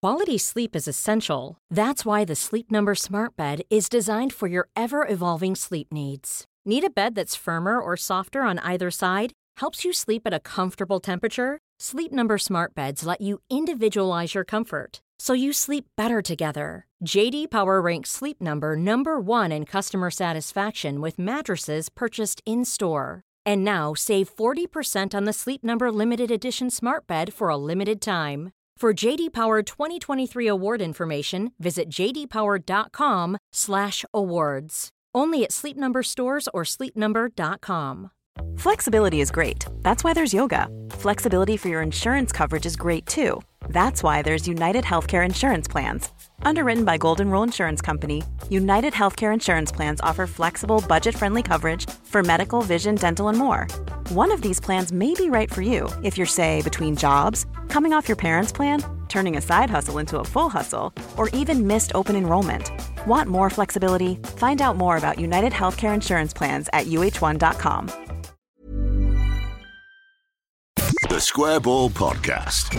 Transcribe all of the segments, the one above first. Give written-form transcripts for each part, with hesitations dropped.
Quality sleep is essential. That's why the Sleep Number Smart Bed is designed for your ever-evolving sleep needs. Need a bed that's firmer or softer on either side? Helps you sleep at a comfortable temperature? Sleep Number Smart Beds let you individualize your comfort, so you sleep better together. J.D. Power ranks Sleep Number number 1 in customer satisfaction with mattresses purchased in-store. And now, save 40% on the Sleep Number Limited Edition Smart Bed for a limited time. For J.D. Power 2023 award information, visit jdpower.com/awards. Only at Sleep Number stores or sleepnumber.com. Flexibility is great. That's why there's yoga. Flexibility for your insurance coverage is great too. That's why there's United Healthcare Insurance Plans. Underwritten by Golden Rule Insurance Company, United Healthcare Insurance Plans offer flexible, budget-friendly coverage for medical, vision, dental, and more. One of these plans may be right for you if you're, say, between jobs, coming off your parents' plan, turning a side hustle into a full hustle, or even missed open enrollment. Want more flexibility? Find out more about United Healthcare Insurance Plans at uh1.com. The Square Ball Podcast.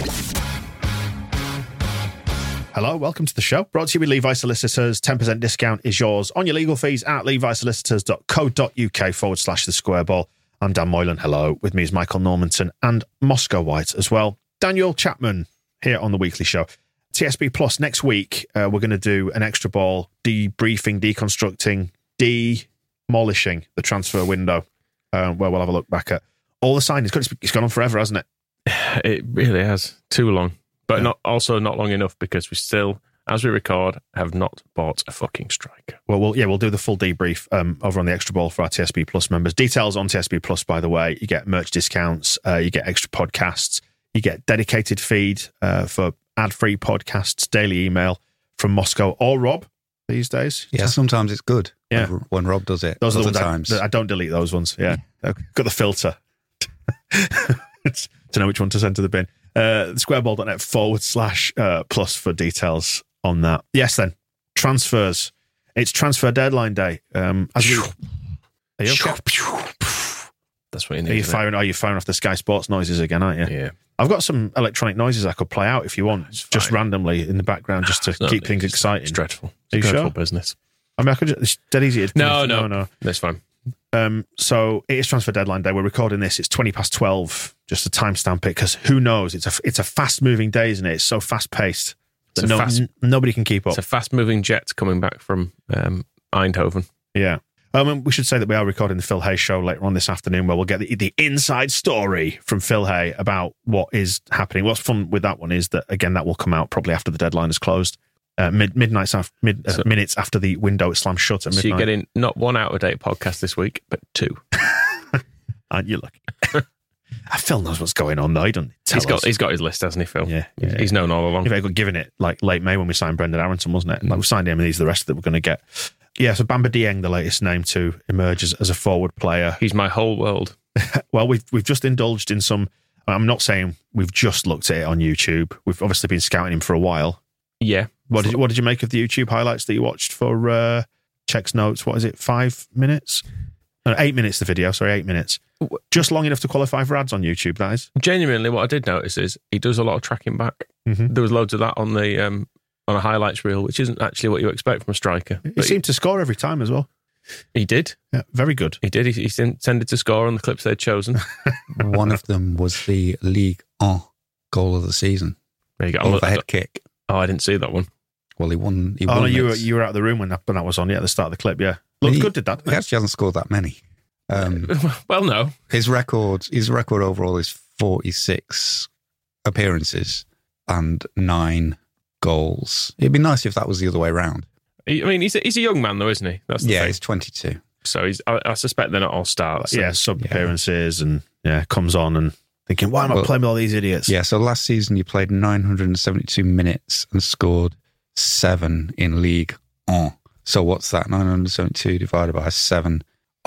Hello, welcome to the show. Brought to you with Levi Solicitors. 10% discount is yours on your legal fees at levisolicitors.co.uk/the Square Ball. I'm Dan Moylan. Hello. With me is Michael Normanton and Moscow White as well. Daniel Chapman here on the weekly show. TSB Plus next week, we're going to do an extra ball debriefing, deconstructing, demolishing the transfer window, where we'll have a look back at all the signings. It's gone on forever, hasn't it? It really has. Too long. But not long enough because we still, as we record, have not bought a fucking striker. Well, we'll do the full debrief over on the extra ball for our TSB Plus members. Details on TSB Plus, by the way. You get merch discounts, you get extra podcasts, you get dedicated feed for ad-free podcasts, daily email from Moscow or Rob these days. Yeah, sometimes it's good when Rob does it. Those are the ones times. I don't delete those ones. Yeah. Got the filter to know which one to send to the bin. Squareball.net/plus for details on that. Yes, then. Transfers. It's transfer deadline day. Are you okay? That's what you need. Are you firing off the Sky Sports noises again, aren't you? Yeah. I've got some electronic noises I could play out if you want, just randomly in the background, just to keep things exciting. It's dreadful. Are you dreadful sure? business. I mean, it's dead easy. No. That's fine. So it is transfer deadline day. We're recording this. It's 12:20. Just to timestamp it, because who knows? It's a fast moving day, isn't it? It's so fast paced that nobody can keep up. It's a fast moving jet coming back from Eindhoven. Yeah. We should say that we are recording the Phil Hay show later on this afternoon, where we'll get the inside story from Phil Hay about what is happening. What's fun with that one is that, again, that will come out probably after the deadline is closed. Minutes after the window is slammed shut at midnight. So you're getting not one out-of-date podcast this week, but two. Aren't you lucky? Phil knows what's going on, though. He doesn't tell us. He's got his list, hasn't he, Phil? Yeah. He's known all along. He got given it like late May when we signed Brendan Aronson, wasn't it? Like we signed him, and these are the rest that we're going to get. Yeah, so Bamba Dieng, the latest name to emerge as a forward player. He's my whole world. Well, we've just indulged in some. I'm not saying we've just looked at it on YouTube. We've obviously been scouting him for a while. Yeah. What did you make of the YouTube highlights that you watched for Check's Notes? What is it? 5 minutes? 8 minutes. The video. Sorry, 8 minutes. Just long enough to qualify for ads on YouTube. That is genuinely what I did notice is he does a lot of tracking back. Mm-hmm. There was loads of that on the on a highlights reel, which isn't actually what you expect from a striker. He seemed to score every time as well. He did. Yeah, very good. He did. He tended to score on the clips they'd chosen. One of them was the Ligue 1 goal of the season. There you go. Overhead kick. Oh, I didn't see that one. Well, he won. No, you were out of the room when that was on. Yeah, at the start of the clip. Yeah, looked good. Did that? He actually hasn't scored that many. Well, no. His record overall is 46 appearances and 9 goals. It'd be nice if that was the other way around. He's a young man, though, isn't he? That's the thing. He's 22. So I suspect they're not all stars. So. Sub appearances and comes on and thinking, why am I playing with all these idiots? Yeah, so last season you played 972 minutes and scored 7 in Ligue 1. So what's that? 972 divided by 7.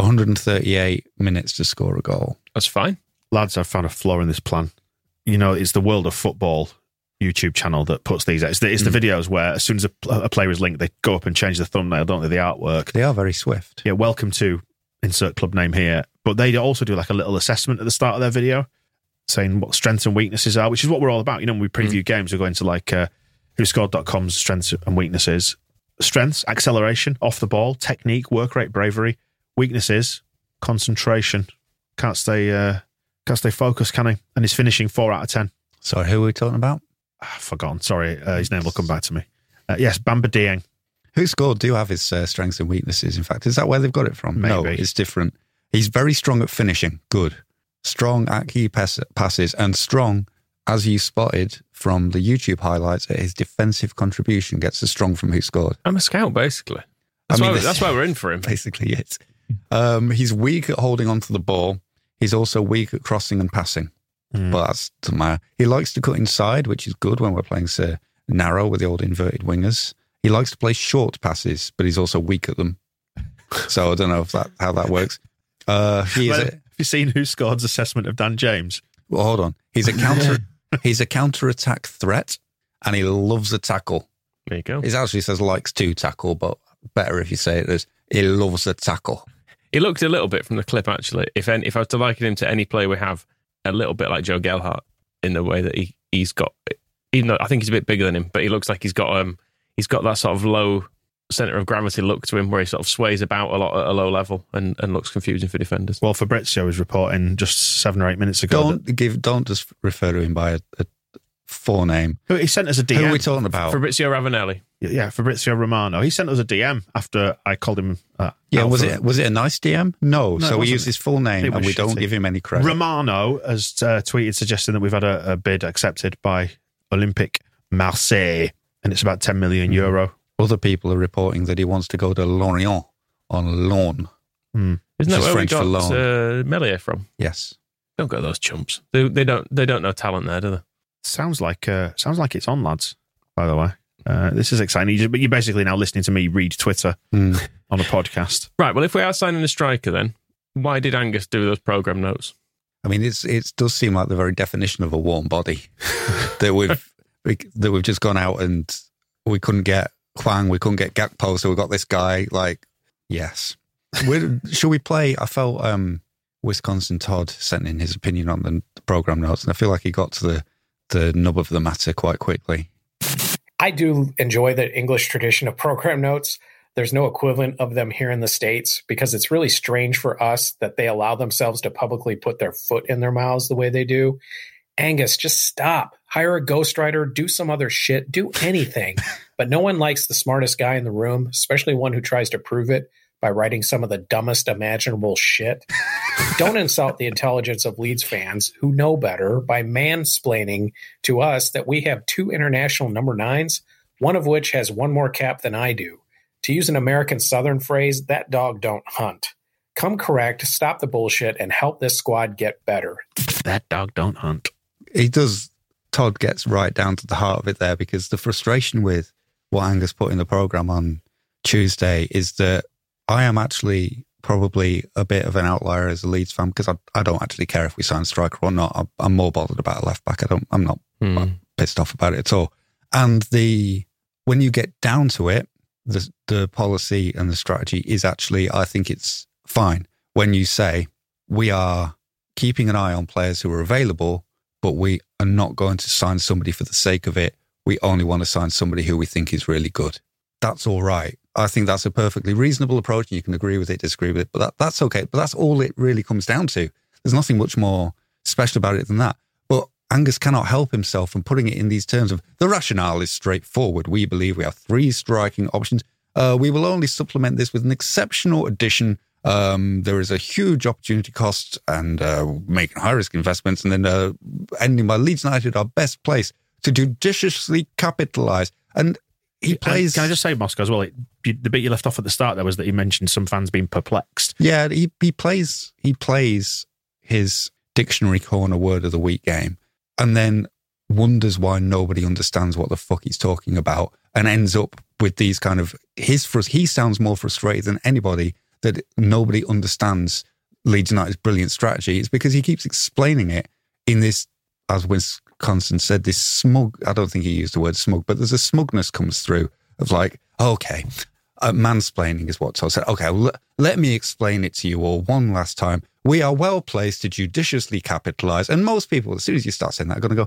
138 minutes to score a goal. That's fine. Lads, I've found a flaw in this plan. It's the World of Football YouTube channel that puts these out. It's the videos where as soon as a player is linked, they go up and change the thumbnail, don't they? The artwork. They are very swift. Yeah, welcome to insert club name here. But they also do like a little assessment at the start of their video saying what strengths and weaknesses are, which is what we're all about. When we preview games, we go into like WhoScored.com's strengths and weaknesses. Strengths, acceleration, off the ball, technique, work rate, bravery. Weaknesses, concentration. Can't stay focused, can he? And he's finishing 4 out of 10. Sorry, who are we talking about? I've forgotten. Sorry, his name will come back to me. Yes, Bamba Dieng. Who Scored do have his strengths and weaknesses, in fact. Is that where they've got it from? Maybe. No, it's different. He's very strong at finishing. Good. Strong at key passes and strong, as you spotted from the YouTube highlights, at his defensive contribution gets as strong from Who Scored. I'm a scout, basically. That's why we're in for him. Basically, it. He's weak at holding onto the ball. He's also weak at crossing and passing. But that's doesn't matter. He likes to cut inside, which is good when we're playing narrow with the old inverted wingers. He likes to play short passes, but he's also weak at them. So I don't know how that works. Have you seen Who Scored's assessment of Dan James? Well, hold on. He's a counter-attack threat, and he loves a tackle. There you go. He actually says likes to tackle, but better if you say it as he loves a tackle. He looked a little bit from the clip, actually. If I was to liken him to any player we have, a little bit like Joe Gelhardt in the way that he's got, even though I think he's a bit bigger than him, but he looks like he's got that sort of low centre of gravity look to him where he sort of sways about a lot at a low level and looks confusing for defenders. Well, Fabrizio was reporting just 7 or 8 minutes ago. Don't just refer to him by a forename. He sent us a DM. Who are we talking about? Fabrizio Ravanelli. Yeah, Fabrizio Romano. He sent us a DM after I called him. Was it a nice DM? No. So we use his full name and we don't give him any credit. Romano has tweeted suggesting that we've had a bid accepted by Olympique Marseille, and it's about 10 million euro. Other people are reporting that he wants to go to Lorient on loan. Isn't that where French we got Melier from? Yes. Don't go those chumps. They don't know talent there, do they? Sounds like it's on, lads. By the way, this is exciting. But you're basically now listening to me read Twitter on a podcast, right? Well, if we are signing a striker, then why did Angus do those program notes? I mean, it does seem like the very definition of a warm body that we've just gone out and we couldn't get Hwang, we couldn't get Gakpo, so we got this guy. Like, yes, should we play? I felt Wisconsin Todd sent in his opinion on the program notes, and I feel like he got to the nub of the matter quite quickly. I do enjoy the English tradition of program notes. There's no equivalent of them here in the States because it's really strange for us that they allow themselves to publicly put their foot in their mouths the way they do. Angus, just stop. Hire a ghostwriter, do some other shit, do anything. But no one likes the smartest guy in the room, especially one who tries to prove it by writing some of the dumbest imaginable shit. Don't insult the intelligence of Leeds fans who know better by mansplaining to us that we have 2 international number 9s, one of which has 1 more cap than I do. To use an American Southern phrase, that dog don't hunt. Come correct, stop the bullshit, and help this squad get better. That dog don't hunt. He does. Todd gets right down to the heart of it there, because the frustration with what Angus put in the program on Tuesday is that I am actually probably a bit of an outlier as a Leeds fan, because I don't actually care if we sign a striker or not. I'm more bothered about a left back. I'm not pissed off about it at all. And when you get down to it, the policy and the strategy is actually, I think it's fine when you say we are keeping an eye on players who are available, but we are not going to sign somebody for the sake of it. We only want to sign somebody who we think is really good. That's all right. I think that's a perfectly reasonable approach, and you can agree with it, disagree with it, but that's okay. But that's all it really comes down to. There's nothing much more special about it than that. But Angus cannot help himself from putting it in these terms of the rationale is straightforward. We believe we have 3 striking options. We will only supplement this with an exceptional addition. There is a huge opportunity cost and making high-risk investments, and then ending by Leeds United, our best place to judiciously capitalise. And he plays... Can I just say, Moscow, as well, the bit you left off at the start there was that he mentioned some fans being perplexed. Yeah, he plays his dictionary corner word of the week game and then wonders why nobody understands what the fuck he's talking about, and ends up with these kind of... He sounds more frustrated than anybody that nobody understands Leeds United's brilliant strategy. It's because he keeps explaining it in this, as Wisconsin said, this smug... I don't think he used the word smug, but there's a smugness comes through of like, okay, mansplaining is what Todd said. Okay, well, let me explain it to you all one last time. We are well placed to judiciously capitalise. And most people, as soon as you start saying that, are going to go,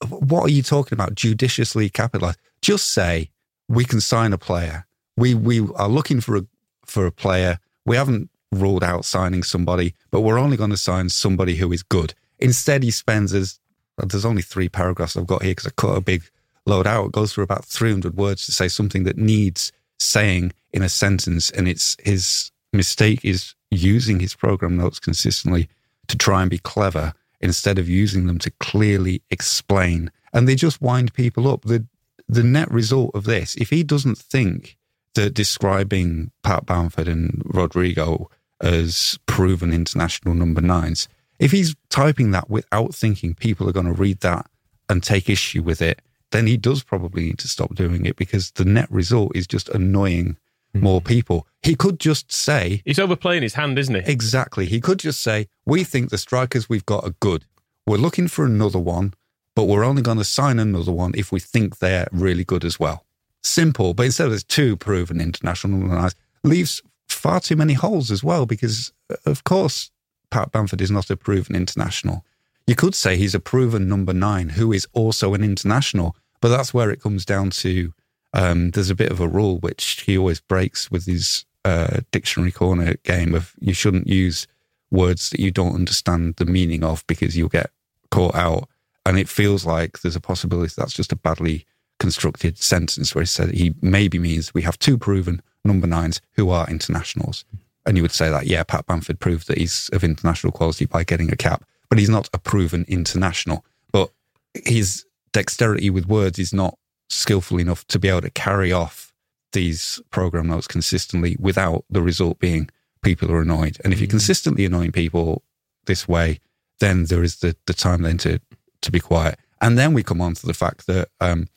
what are you talking about? Judiciously capitalized. Just say, we can sign a player. We are looking for a player. We haven't ruled out signing somebody, but we're only going to sign somebody who is good. Instead, he spends there's only 3 paragraphs I've got here because I cut a big load out. It goes through about 300 words to say something that needs saying in a sentence. And it's his mistake is using his program notes consistently to try and be clever instead of using them to clearly explain. And they just wind people up. The net result of this, if he doesn't think that describing Pat Bamford and Rodrigo as proven international number 9s, if he's typing that without thinking people are going to read that and take issue with it, then he does probably need to stop doing it, because the net result is just annoying more people. He could just say... He's overplaying his hand, isn't he? Exactly. He could just say, we think the strikers we've got are good. We're looking for another one, but we're only going to sign another one if we think they're really good as well. Simple. But instead of there's 2 proven international number 9s, leaves far too many holes as well, because, of course, Pat Bamford is not a proven international. You could say he's a proven number 9 who is also an international, but that's where it comes down to there's a bit of a rule which he always breaks with his dictionary corner game of you shouldn't use words that you don't understand the meaning of because you'll get caught out. And it feels like there's a possibility that's just a badly constructed sentence where he said he maybe means we have 2 proven number 9s who are internationals. And you would say that, yeah, Pat Bamford proved that he's of international quality by getting a cap, but he's not a proven international. But his dexterity with words is not skillful enough to be able to carry off these program notes consistently without the result being people are annoyed. And if you're consistently annoying people this way, then there is the time then to be quiet. And then we come on to the fact that,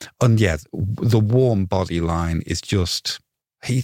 the warm body line is just, you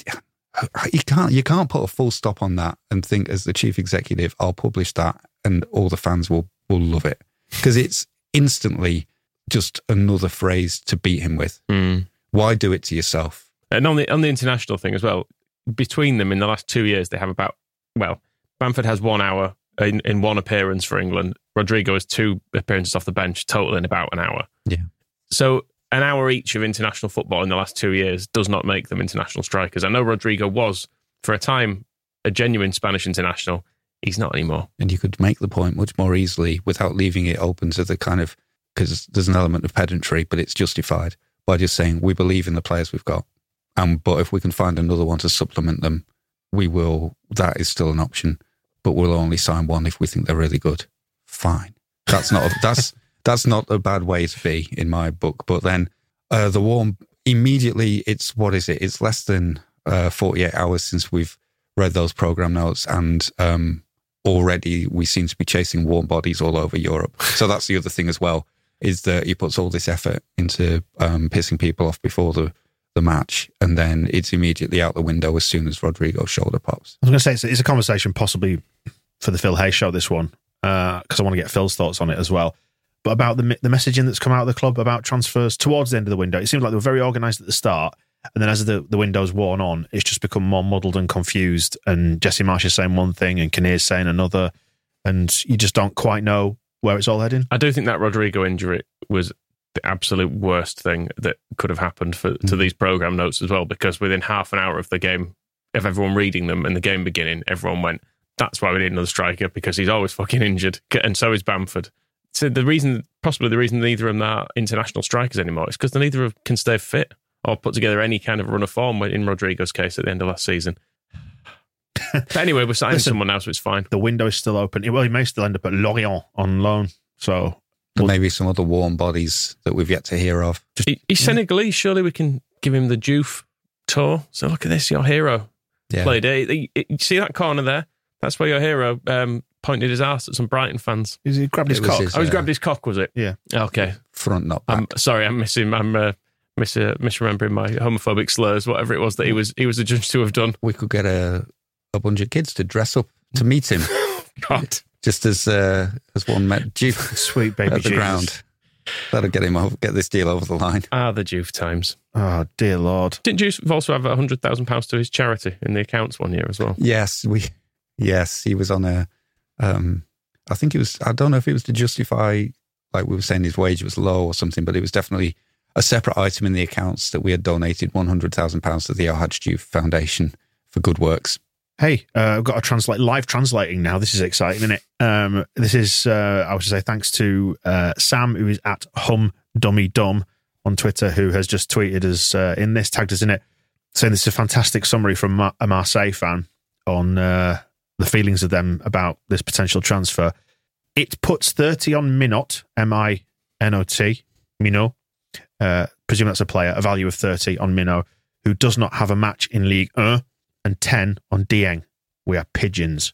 can't put a full stop on that and think as the chief executive, I'll publish that and all the fans will love it. Because it's instantly just another phrase to beat him with. Why do it to yourself? And on the international thing as well, between them in the last 2 years, they have Bamford has 1 hour in one appearance for England. Rodrigo has 2 appearances off the bench, totaling about an hour. Yeah. So an hour each of international football in the last 2 years does not make them international strikers. I know Rodrigo was, for a time, a genuine Spanish international. He's not anymore. And you could make the point much more easily without leaving it open to the kind of, because there's an element of pedantry, but it's justified by just saying, we believe in the players we've got. But if we can find another one to supplement them, we will. That is still an option, but we'll only sign one if we think they're really good. Fine. That's not not a bad way to be in my book. But then the warm, immediately, it's, what is it? It's less than 48 hours since we've read those program notes, and already we seem to be chasing warm bodies all over Europe. So that's the other thing as well, is that he puts all this effort into pissing people off before the match, and then it's immediately out the window as soon as Rodrigo's shoulder pops. I was going to say, it's a conversation possibly for the Phil Hayes show, this one, because I want to get Phil's thoughts on it as well. But about the messaging that's come out of the club about transfers towards the end of the window, it seems like they were very organised at the start, and then as the window's worn on, it's just become more muddled and confused, and Jesse Marsh is saying one thing and Kinnear's saying another, and you just don't quite know where it's all heading. I do think that Rodrigo injury was the absolute worst thing that could have happened to these program notes as well, because within half an hour of the game, of everyone reading them and the game beginning, everyone went, that's why we need another striker, because he's always fucking injured, and so is Bamford. So possibly the reason neither of them are international strikers anymore is because neither of them can stay fit or put together any kind of run of form in Rodrigo's case at the end of last season. But anyway, we're signing someone now, so it's fine. The window is still open. Well, he may still end up at Lorient on loan, so... Maybe some other warm bodies that we've yet to hear of. He's Senegalese. Surely we can give him the Diouf tour. So look at this, your hero played it. You see that corner there? That's where your hero pointed his arse at some Brighton fans. He grabbed his cock. He's grabbed his cock, was it? Yeah. Okay. Front, not back. I'm sorry, I'm misremembering my homophobic slurs, whatever it was that he was adjudged to have done. We could get a bunch of kids to dress up to meet him. God. Just as one met Diouf, sweet baby at the ground. That'll get this deal over the line. The Diouf times. Oh dear Lord! Didn't Diouf also have £100,000 to his charity in the accounts one year as well? Yes, he was on a. I think it was. I don't know if it was to justify like we were saying his wage was low or something, but it was definitely a separate item in the accounts that we had donated £100,000 to the El Hadj Diouf Foundation for good works. Hey, I've got to live translating now. This is exciting, isn't it? This is, I would say, thanks to Sam, who is at HumDummyDum on Twitter, who has just tweeted us in this, tagged us in it, saying this is a fantastic summary from a Marseille fan on the feelings of them about this potential transfer. It puts 30 on Minot, M-I-N-O-T, Minot. Presume that's a player, a value of 30 on Minot, who does not have a match in Ligue 1, and 10 on Dieng. We are pigeons.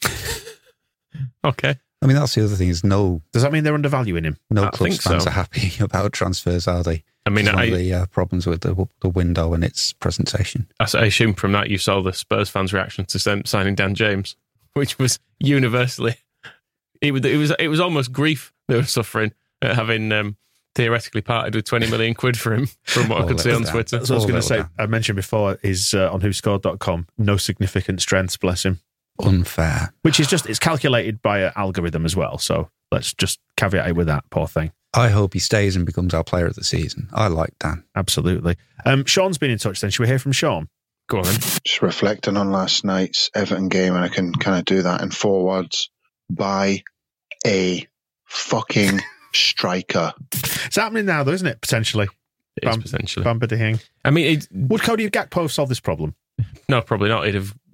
Okay. I mean, that's the other thing is Does that mean they're undervaluing him? No club fans are happy about transfers, are they? I mean, one of the problems with the window and its presentation. I assume from that you saw the Spurs fans' reaction to signing Dan James, which was universally... It was almost grief they were suffering at having... theoretically parted with 20 million quid for him, from what I could see on Twitter. That's what I was going to say. I mentioned before, is on whoscored.com, no significant strengths, bless him. Unfair. Which is it's calculated by an algorithm as well. So let's just caveat it with that, poor thing. I hope he stays and becomes our player of the season. I like Dan. Absolutely. Sean's been in touch then. Should we hear from Sean? Go on then. Just reflecting on last night's Everton game, and I can kind of do that in 4 words. Buy a fucking striker. It's happening now, though, isn't it? Potentially. It is potentially. Bamba Dieng. I mean, would Cody Gakpo solve this problem? No, probably not.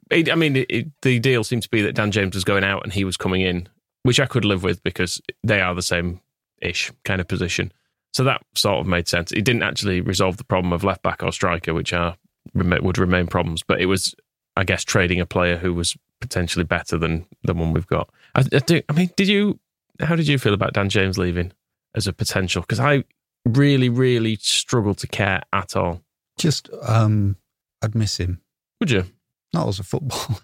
The deal seemed to be that Dan James was going out and he was coming in, which I could live with because they are the same-ish kind of position. So that sort of made sense. It didn't actually resolve the problem of left-back or striker, which would remain problems. But it was, I guess, trading a player who was potentially better than the one we've got. How did you feel about Dan James leaving as a potential? Because I really, really struggled to care at all. Just, I'd miss him. Would you? Not as a football.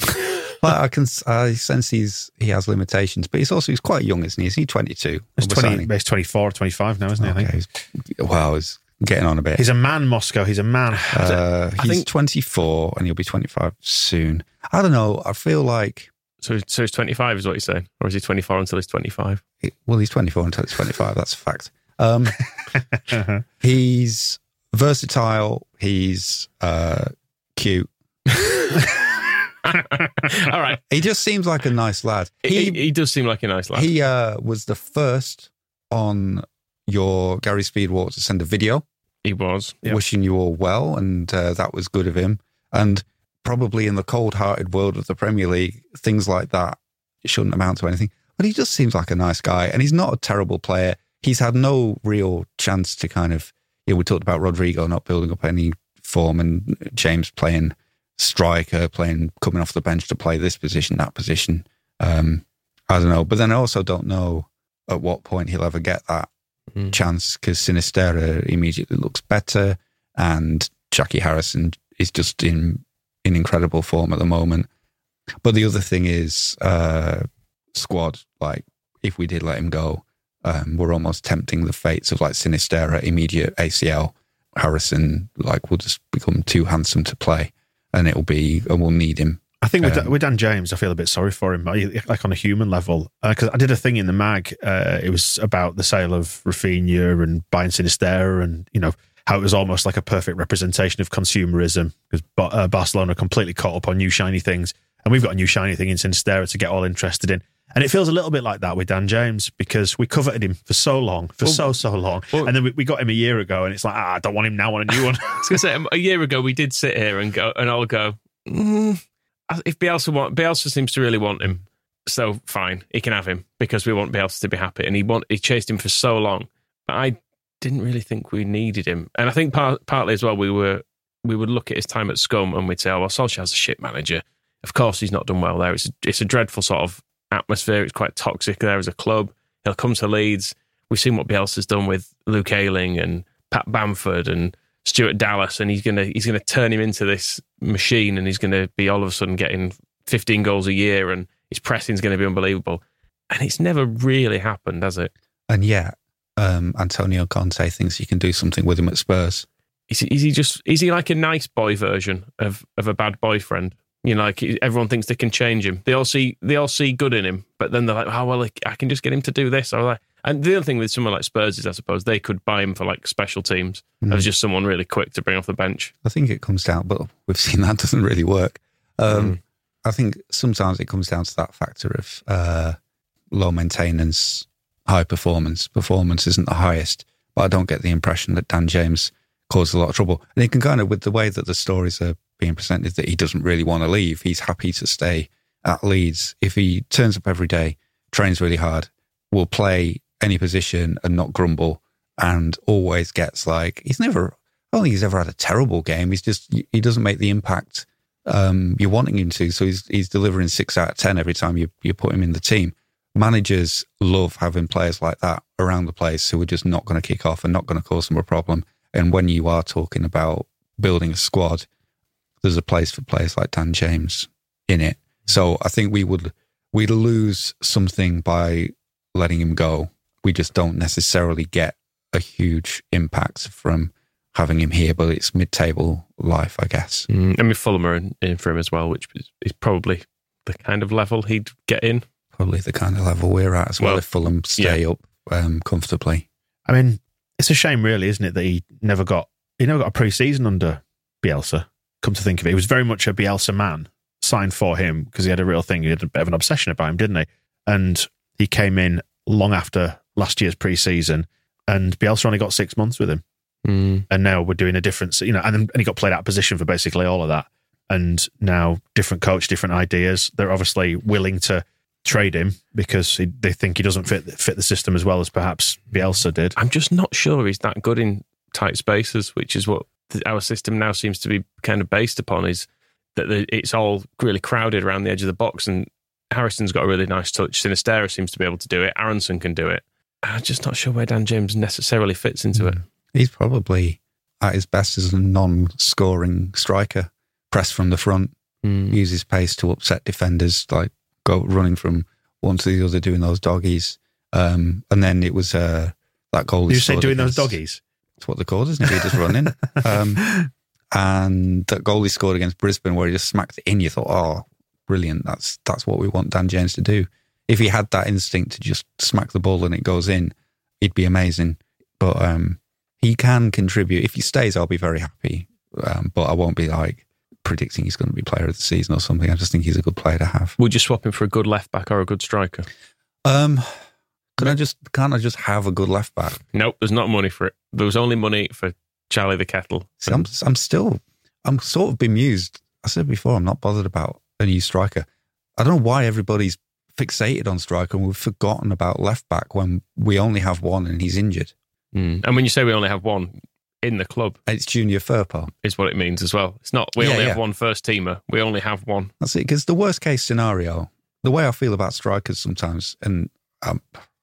I sense he has limitations, but he's quite young, isn't he? Is he 22? He's 24 or 25 now, isn't he? I think. He's getting on a bit. He's a man, Moscow. He's a man. He's 24 and he'll be 25 soon. I don't know. I feel like... So he's 25 is what you're saying? Or is he 24 until he's 25? He's 24 until he's 25. That's a fact. He's versatile. He's cute. All right. He just seems like a nice lad. He does seem like a nice lad. He was the first on your Gary Speedwalk to send a video. He was. Wishing you all well, and that was good of him. And probably in the cold-hearted world of the Premier League, things like that shouldn't amount to anything. But he just seems like a nice guy, and he's not a terrible player. He's had no real chance to kind of... we talked about Rodrigo not building up any form, and James playing striker, coming off the bench to play this position, that position. I don't know. But then I also don't know at what point he'll ever get that chance, because Sinisterra immediately looks better, and Jackie Harrison is just in incredible form at the moment. But the other thing is squad, like if we did let him go, we're almost tempting the fates of like Sinisterra, immediate ACL. Harrison will just become too handsome to play, and we'll need him. I think with Dan James, I feel a bit sorry for him, like on a human level, because I did a thing in the mag. It was about the sale of Rafinha and buying Sinisterra, and how it was almost like a perfect representation of consumerism, because Barcelona are completely caught up on new shiny things, and we've got a new shiny thing in Sinisterra to get all interested in. And it feels a little bit like that with Dan James, because we coveted him for so long, so long. And then we got him a year ago, and it's like, I don't want him now, I want a new one. I was going to say, a year ago, we did sit here and I'll go, if Bielsa seems to really want him, so fine, he can have him, because we want Bielsa to be happy. And he chased him for so long. But I didn't really think we needed him. And I think partly as well, we would look at his time at Scum and we'd say, oh, well, Solskjaer's a shit manager. Of course he's not done well there. It's a dreadful sort of atmosphere. It's quite toxic there as a club. He'll come to Leeds. We've seen what Bielsa's done with Luke Ayling and Pat Bamford and Stuart Dallas, and he's gonna turn him into this machine, and he's gonna be all of a sudden getting 15 goals a year, and his pressing's gonna be unbelievable. And it's never really happened, has it? And yet, Antonio Conte thinks you can do something with him at Spurs. Is he like a nice boy version of a bad boyfriend? You know, like everyone thinks they can change him. They all see good in him, but then they're like, oh well, I can just get him to do this. Or like, and the other thing with someone like Spurs is, I suppose they could buy him for like special teams as just someone really quick to bring off the bench. I think it comes down, but we've seen that doesn't really work. I think sometimes it comes down to that factor of low maintenance, high performance. Performance isn't the highest, but I don't get the impression that Dan James caused a lot of trouble. And he can kind of, with the way that the stories are being presented, that he doesn't really want to leave. He's happy to stay at Leeds. If he turns up every day, trains really hard, will play any position and not grumble, and always gets like, I don't think he's ever had a terrible game. He doesn't make the impact you're wanting him to. So he's delivering 6 out of 10 every time you put him in the team. Managers love having players like that around the place who are just not going to kick off and not going to cause them a problem. And when you are talking about building a squad, there's a place for players like Dan James in it. So I think we'd lose something by letting him go. We just don't necessarily get a huge impact from having him here, but it's mid-table life, I guess. I mean, Fulham are in for him as well, which is probably the kind of level he'd get in. Probably the kind of level we're at as well, if Fulham stay up comfortably. I mean, it's a shame, really, isn't it, that he never got a pre-season under Bielsa. Come to think of it, he was very much a Bielsa man, signed for him because he had a real thing. He had a bit of an obsession about him, didn't he? And he came in long after last year's pre-season, and Bielsa only got 6 months with him. And now we're doing a different, and he got played out of position for basically all of that. And now different coach, different ideas. They're obviously willing to trade him because they think he doesn't fit the system as well as perhaps Bielsa did. I'm just not sure he's that good in tight spaces, which is what our system now seems to be kind of based upon, is that it's all really crowded around the edge of the box, and Harrison's got a really nice touch. Sinisterra seems to be able to do it. Aronson can do it. I'm just not sure where Dan James necessarily fits into it. He's probably at his best as a non-scoring striker. Press from the front, use his pace to upset defenders, like go running from one to the other, doing those doggies. And then it was that goal. You say doing those doggies? That's what they're called, isn't it? He just running. And that goal he scored against Brisbane, where he just smacked it in, you thought, oh, brilliant. That's what we want Dan James to do. If he had that instinct to just smack the ball and it goes in, he'd be amazing. But he can contribute. If he stays, I'll be very happy. But I won't be like predicting he's going to be player of the season or something. I just think he's a good player to have. Would you swap him for a good left back or a good striker? Can't I just have a good left back? Nope, there's not money for it. There was only money for Charlie the Kettle. See, I'm sort of bemused. I said before, I'm not bothered about a new striker. I don't know why everybody's fixated on striker and we've forgotten about left back when we only have one and he's injured. And when you say we only have one in the club, it's Junior Firpo. Is what it means as well. It's not we only have one first teamer. We only have one. That's it. Because the worst case scenario, the way I feel about strikers sometimes, and I'll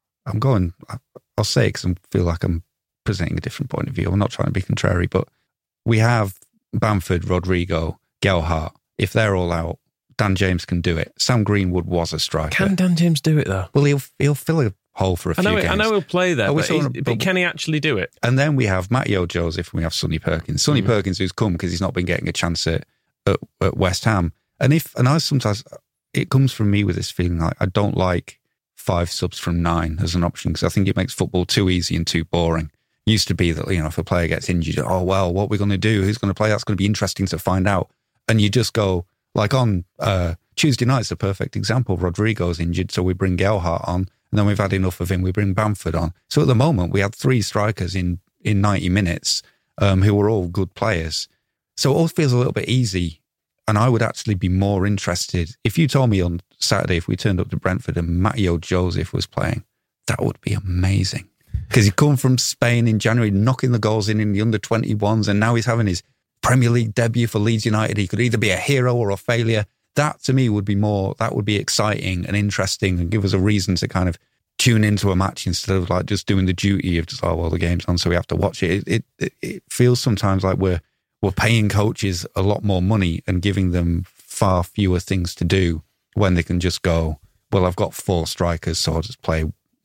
say it because I feel like I'm presenting a different point of view. I'm not trying to be contrary, but we have Bamford, Rodrigo, Gelhardt. If they're all out, Dan James can do it. Sam Greenwood was a striker. Can Dan James do it though? Well, he'll fill a hole for a few games. I know he'll play there, but can he actually do it? And then we have Matteo Joseph and we have Sonny Perkins. Sonny Perkins, who's come because he's not been getting a chance at West Ham. And I sometimes, it comes from me with this feeling like I don't like 5 subs from 9 as an option because I think it makes football too easy and too boring. It used to be that, if a player gets injured, oh, well, what are we going to do? Who's going to play? That's going to be interesting to find out. And you just go, like on Tuesday night's a perfect example. Rodrigo's injured, so we bring Gelhardt on. And then we've had enough of him. We bring Bamford on. So at the moment, we had 3 strikers in 90 minutes who were all good players. So it all feels a little bit easy. And I would actually be more interested. If you told me on Saturday, if we turned up to Brentford and Matteo Joseph was playing, that would be amazing. Because he'd come from Spain in January, knocking the goals in the under-21s, and now he's having his Premier League debut for Leeds United. He could either be a hero or a failure. That to me would be exciting and interesting and give us a reason to kind of tune into a match instead of like just doing the duty of just, the game's on, so we have to watch it. It feels sometimes like we're paying coaches a lot more money and giving them far fewer things to do when they can just go, well, I've got 4 strikers, so I'll just play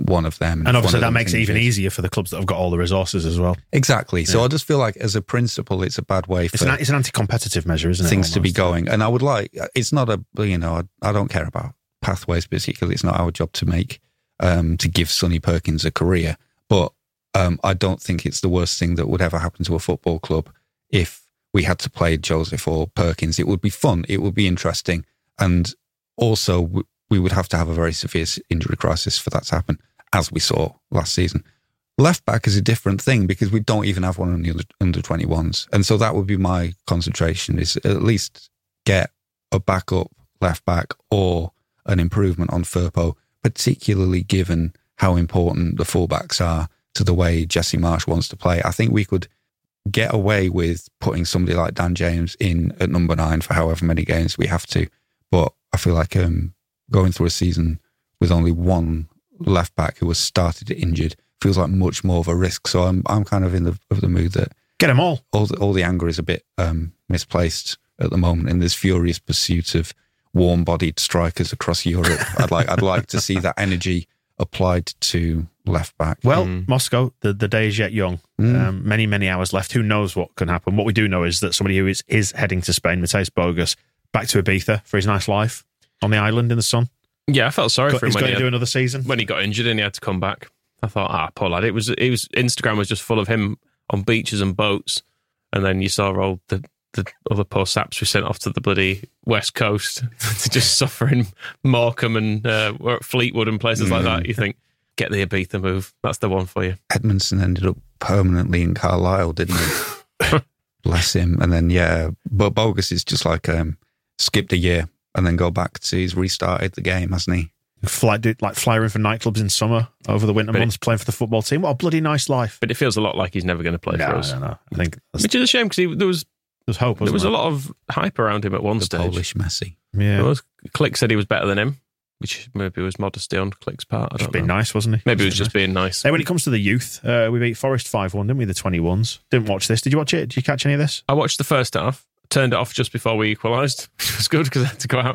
one of them. And obviously that makes it even easier for the clubs that have got all the resources as well. Exactly. So I just feel like as a principle, it's a bad way for it's an anti-competitive measure, isn't it? Things to be going. And I would like, it's not a, I don't care about pathways particularly. It's not our job to make, to give Sonny Perkins a career. But I don't think it's the worst thing that would ever happen to a football club if we had to play Joseph or Perkins. It would be fun. It would be interesting. And also, we would have to have a very severe injury crisis for that to happen, as we saw last season. Left back is a different thing because we don't even have one on the under 21s. And so that would be my concentration, is at least get a backup left back or an improvement on Firpo, particularly given how important the fullbacks are to the way Jesse Marsch wants to play. I think we could get away with putting somebody like Dan James in at number 9 for however many games we have to. But I feel like going through a season with only one left back who was started injured feels like much more of a risk. So I'm kind of in the mood that get them all. All the anger is a bit misplaced at the moment in this furious pursuit of warm-bodied strikers across Europe. I'd like to see that energy applied to left back. Well, Moscow, the day is yet young. Many hours left. Who knows what can happen? What we do know is that somebody who is heading to Spain, Mateusz Bogus, back to Ibiza for his nice life on the island in the sun. Yeah, I felt sorry for him. He's going to do another season when he got injured and he had to come back. I thought, poor lad. It was Instagram was just full of him on beaches and boats, and then you saw all the other poor saps we sent off to the bloody West Coast to just suffer in Morecambe and Fleetwood and places like that. You think, get the Ibiza move. That's the one for you. Edmondson ended up permanently in Carlisle, didn't he? Bless him. And then, but Bogus is just like skipped a year and then go back to, he's restarted the game, hasn't he? Fly around for nightclubs in summer over the winter months, playing for the football team. What a bloody nice life. But it feels a lot like he's never going to play for us. No. I think which is a shame because there was hope. There was a lot of hype around him at one stage. Polish Messi. Yeah. Click said he was better than him, which maybe was modesty on Click's part. I don't know. Being nice, wasn't he? Maybe he was just being nice. Hey, when it comes to the youth, we beat Forest 5-1, didn't we? The 21s. Didn't watch this. Did you watch it? Did you catch any of this? I watched the first half. Turned it off just before we equalised, which was good because I had to go out.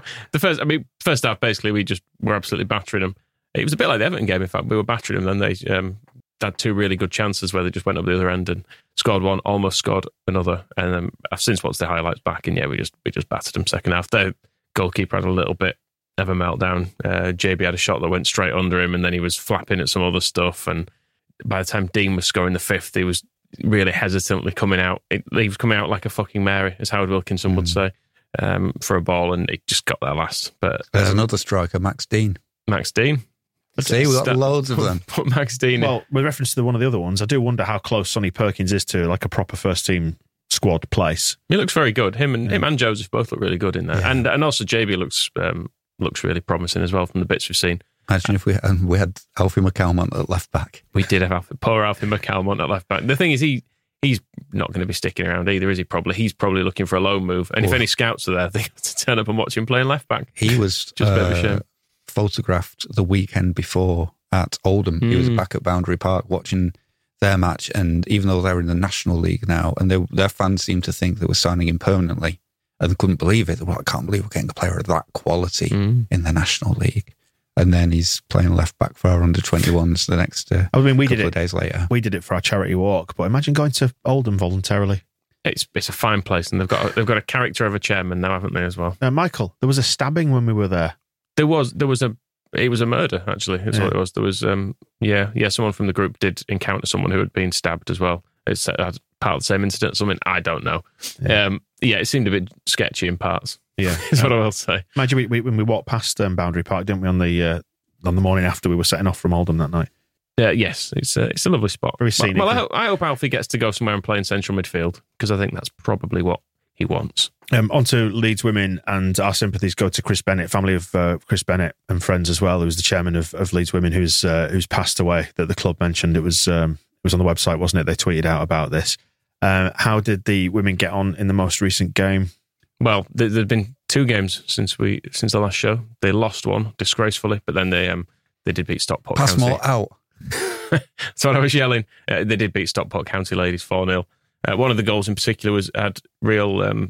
First half, basically, we just were absolutely battering them. It was a bit like the Everton game, in fact. We were battering them, then they had 2 really good chances where they just went up the other end and scored one, almost scored another. And then I've since watched the highlights back, and we just battered them second half. Their goalkeeper had a little bit of a meltdown. JB had a shot that went straight under him, and then he was flapping at some other stuff. And by the time Dean was scoring the 5th, he was really hesitantly coming out. He was coming out like a fucking Mary, as Howard Wilkinson would say, for a ball, and it just got there last. But there's another striker, Max Dean. See, we've got loads of them. Put Max Dean in. Well, with reference to one of the other ones, I do wonder how close Sonny Perkins is to like a proper first team squad place. He looks very good. Him and Joseph both look really good in there, and also JB looks really promising as well from the bits we've seen. Imagine if we had Alfie McCalmont at left back. We did have poor Alfie McCalmont at left back. The thing is, he's not going to be sticking around either, is he? He's probably looking for a loan move, and if any scouts are there, they have to turn up and watch him playing left back. He was just a bit of a shame. Photographed the weekend before at Oldham. He was back at Boundary Park watching their match, and even though they're in the National League now, and their fans seemed to think they were signing him permanently, and they couldn't believe it. Well, I can't believe we're getting a player of that quality in the National League. And then he's playing left back for our under-21s the next couple of days later. We did it for our charity walk, but imagine going to Oldham voluntarily. It's a fine place, and they've got a character of a chairman now, haven't they, as well? Michael, there was a stabbing when we were there. It was a murder, actually. That's what it was. There was, someone from the group did encounter someone who had been stabbed as well. It's part of the same incident, something, I don't know. Yeah. It seemed a bit sketchy in parts. Yeah. Is what I will say. Imagine when we walked past Boundary Park, didn't we, on the morning after we were setting off from Oldham that night? Yes, it's a lovely spot. Very scenic. Well, I hope Alfie gets to go somewhere and play in central midfield, because I think that's probably what he wants. On to Leeds Women, and our sympathies go to Chris Bennett, family of Chris Bennett and friends as well, who's the chairman of Leeds Women, who's passed away, that the club mentioned. It was on the website, wasn't it? They tweeted out about this. How did the women get on in the most recent game? Well, there'd been 2 games since the last show. They lost one disgracefully, but then they did beat Stockport County. Pass more out. That's what I was yelling. They did beat Stockport County ladies 4-0. One of the goals in particular had real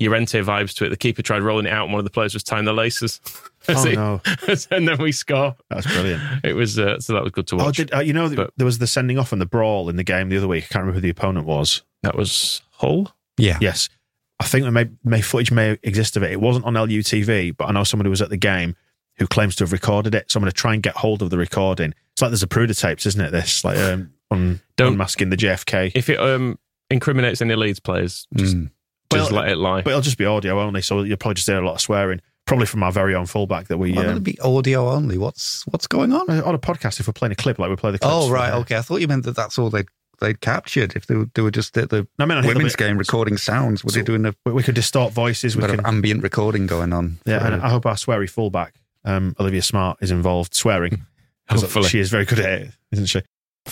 Llorente vibes to it. The keeper tried rolling it out and one of the players was tying the laces. No. And then we score. That's brilliant. It was so that was good to watch. There was the sending off and the brawl in the game the other week. I can't remember who the opponent was. That was Hull? Yeah. Yes. I think that footage may exist of it. It wasn't on LUTV, but I know somebody was at the game who claims to have recorded it. So I'm going to try and get hold of the recording. It's like there's a Zapruder tapes, isn't it? This like unmasking the JFK. If it incriminates any Leeds players, just let it lie. But it'll just be audio only, so you'll probably just hear a lot of swearing. Probably from our very own fullback that we. Why would it be audio only? What's going on? On a podcast, if we're playing a clip, like we play the clips. Oh, right. Okay. I thought you meant that's all they'd captured. If they were just at the women's game recording sounds, were they doing we could distort voices. We could ambient recording going on. Yeah, and I hope our sweary fullback, Olivia Smart, is involved swearing. Hopefully. She is very good at it, isn't she?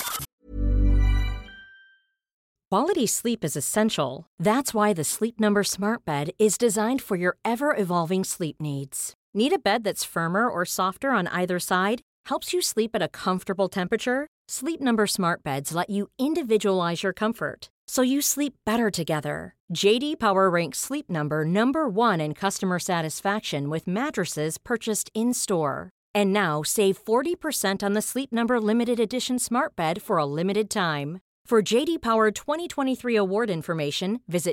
Quality sleep is essential. That's why the Sleep Number Smart Bed is designed for your ever-evolving sleep needs. Need a bed that's firmer or softer on either side? Helps you sleep at a comfortable temperature? Sleep Number Smart Beds let you individualize your comfort, so you sleep better together. J.D. Power ranks Sleep Number number 1 in customer satisfaction with mattresses purchased in-store. And now, save 40% on the Sleep Number Limited Edition Smart Bed for a limited time. For J.D. Power 2023 award information, visit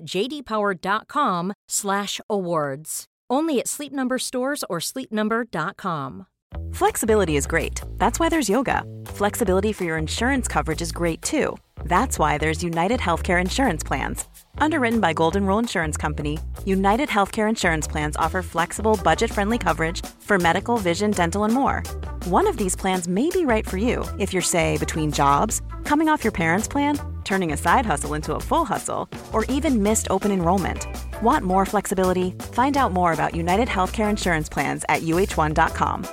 jdpower.com/awards. Only at Sleep Number stores or sleepnumber.com. Flexibility is great. That's why there's yoga. Flexibility for your insurance coverage is great too. That's why there's United Healthcare Insurance Plans. Underwritten by Golden Rule Insurance Company, United Healthcare Insurance Plans offer flexible, budget-friendly coverage for medical, vision, dental, and more. One of these plans may be right for you if you're, say, between jobs, coming off your parents' plan, turning a side hustle into a full hustle, or even missed open enrollment. Want more flexibility? Find out more about United Healthcare Insurance Plans at uh1.com.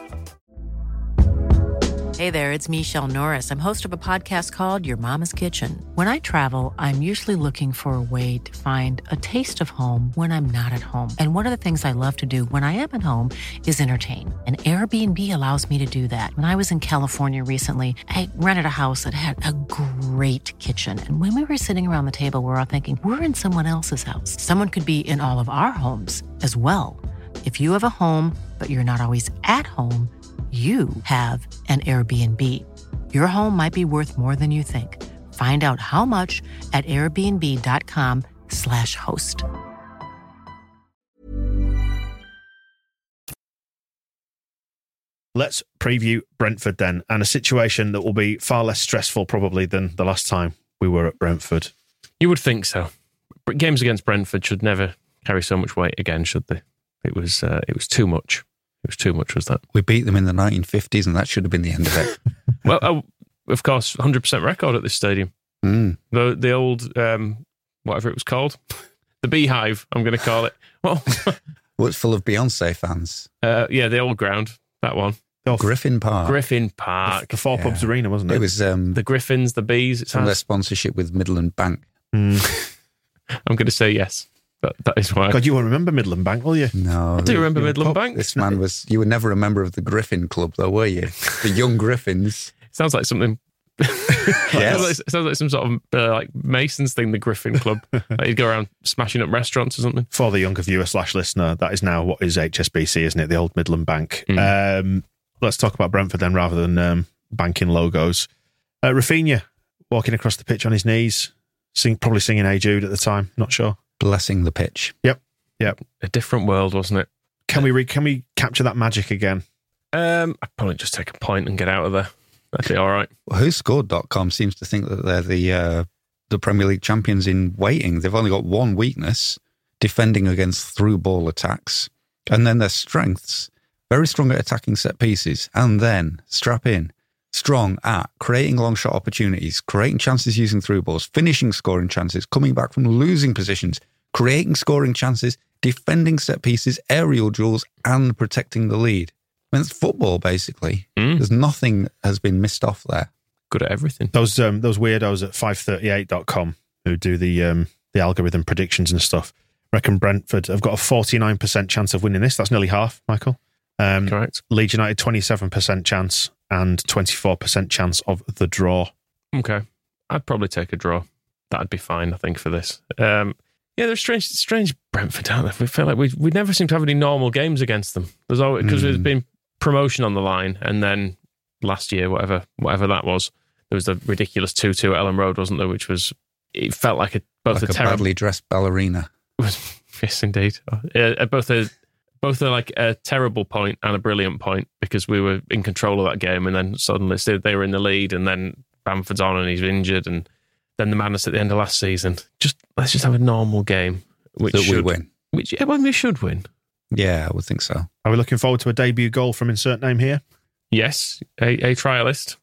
Hey there, it's Michelle Norris. I'm host of a podcast called Your Mama's Kitchen. When I travel, I'm usually looking for a way to find a taste of home when I'm not at home. And one of the things I love to do when I am at home is entertain. And Airbnb allows me to do that. When I was in California recently, I rented a house that had a great kitchen. And when we were sitting around the table, we were all thinking, we're in someone else's house. Someone could be in all of our homes as well. If you have a home, but you're not always at home, you have an Airbnb. Your home might be worth more than you think. Find out how much at airbnb.com/host. Let's preview Brentford then, and a situation that will be far less stressful probably than the last time we were at Brentford. You would think so. Games against Brentford should never carry so much weight again, should they? It was too much. It was too much, was that? We beat them in the 1950s, and that should have been the end of it. Well, of course, 100% record at this stadium. The old, whatever it was called, the Beehive, I'm going to call it. Well, it's full of Beyonce fans. Yeah, the old ground, that one. Griffin Park. Griffin Park. The Four Pubs Arena, wasn't it? It was the Griffins, the Bees. It's their sponsorship with Midland Bank. I'm going to say yes. That is why. God, you won't remember Midland Bank, will you? No. I do remember Midland Bank. This man was... You were never a member of the Griffin Club, though, were you? The Young Griffins. Sounds like something... Yes. Sounds like some sort of like Masons thing, the Griffin Club. Like you'd go around smashing up restaurants or something. For the younger viewer/listener, that is now what is HSBC, isn't it? The old Midland Bank. Let's talk about Brentford then, rather than banking logos. Rafinha walking across the pitch on his knees, probably singing Hey Jude at the time, not sure. Blessing the pitch. Yep. A different world, wasn't it? Can we capture that magic again? I'd probably just take a point and get out of there. That'd be all right. Well, WhoScored.com seems to think that they're the Premier League champions in waiting. They've only got one weakness, defending against through ball attacks. And then their strengths, very strong at attacking set pieces. And then, strap in, strong at creating long shot opportunities, creating chances using through balls, finishing scoring chances, coming back from losing positions, creating scoring chances, defending set pieces, aerial duels, and protecting the lead. I mean, it's football, basically. There's nothing has been missed off there. Good at everything. Those weirdos at 538.com who do the algorithm predictions and stuff reckon Brentford have got a 49% chance of winning this. That's nearly half, Michael. Correct. Leeds United, 27% chance and 24% chance of the draw. Okay. I'd probably take a draw. That'd be fine, I think, for this. Yeah, they're strange Brentford, aren't they? We feel like we never seem to have any normal games against them. There's always, because there's been promotion on the line, and then last year, whatever that was, there was the ridiculous 2-2 at Ellen Road, wasn't there? Which was, it felt like a badly dressed ballerina. Yes, indeed. Both like a terrible point and a brilliant point, because we were in control of that game, and then suddenly they were in the lead, and then Bamford's on and he's injured, and then the madness at the end of last season. Let's just have a normal game, which we win. We should win. Yeah, I would think so. Are we looking forward to a debut goal from insert name here? Yes, a trialist.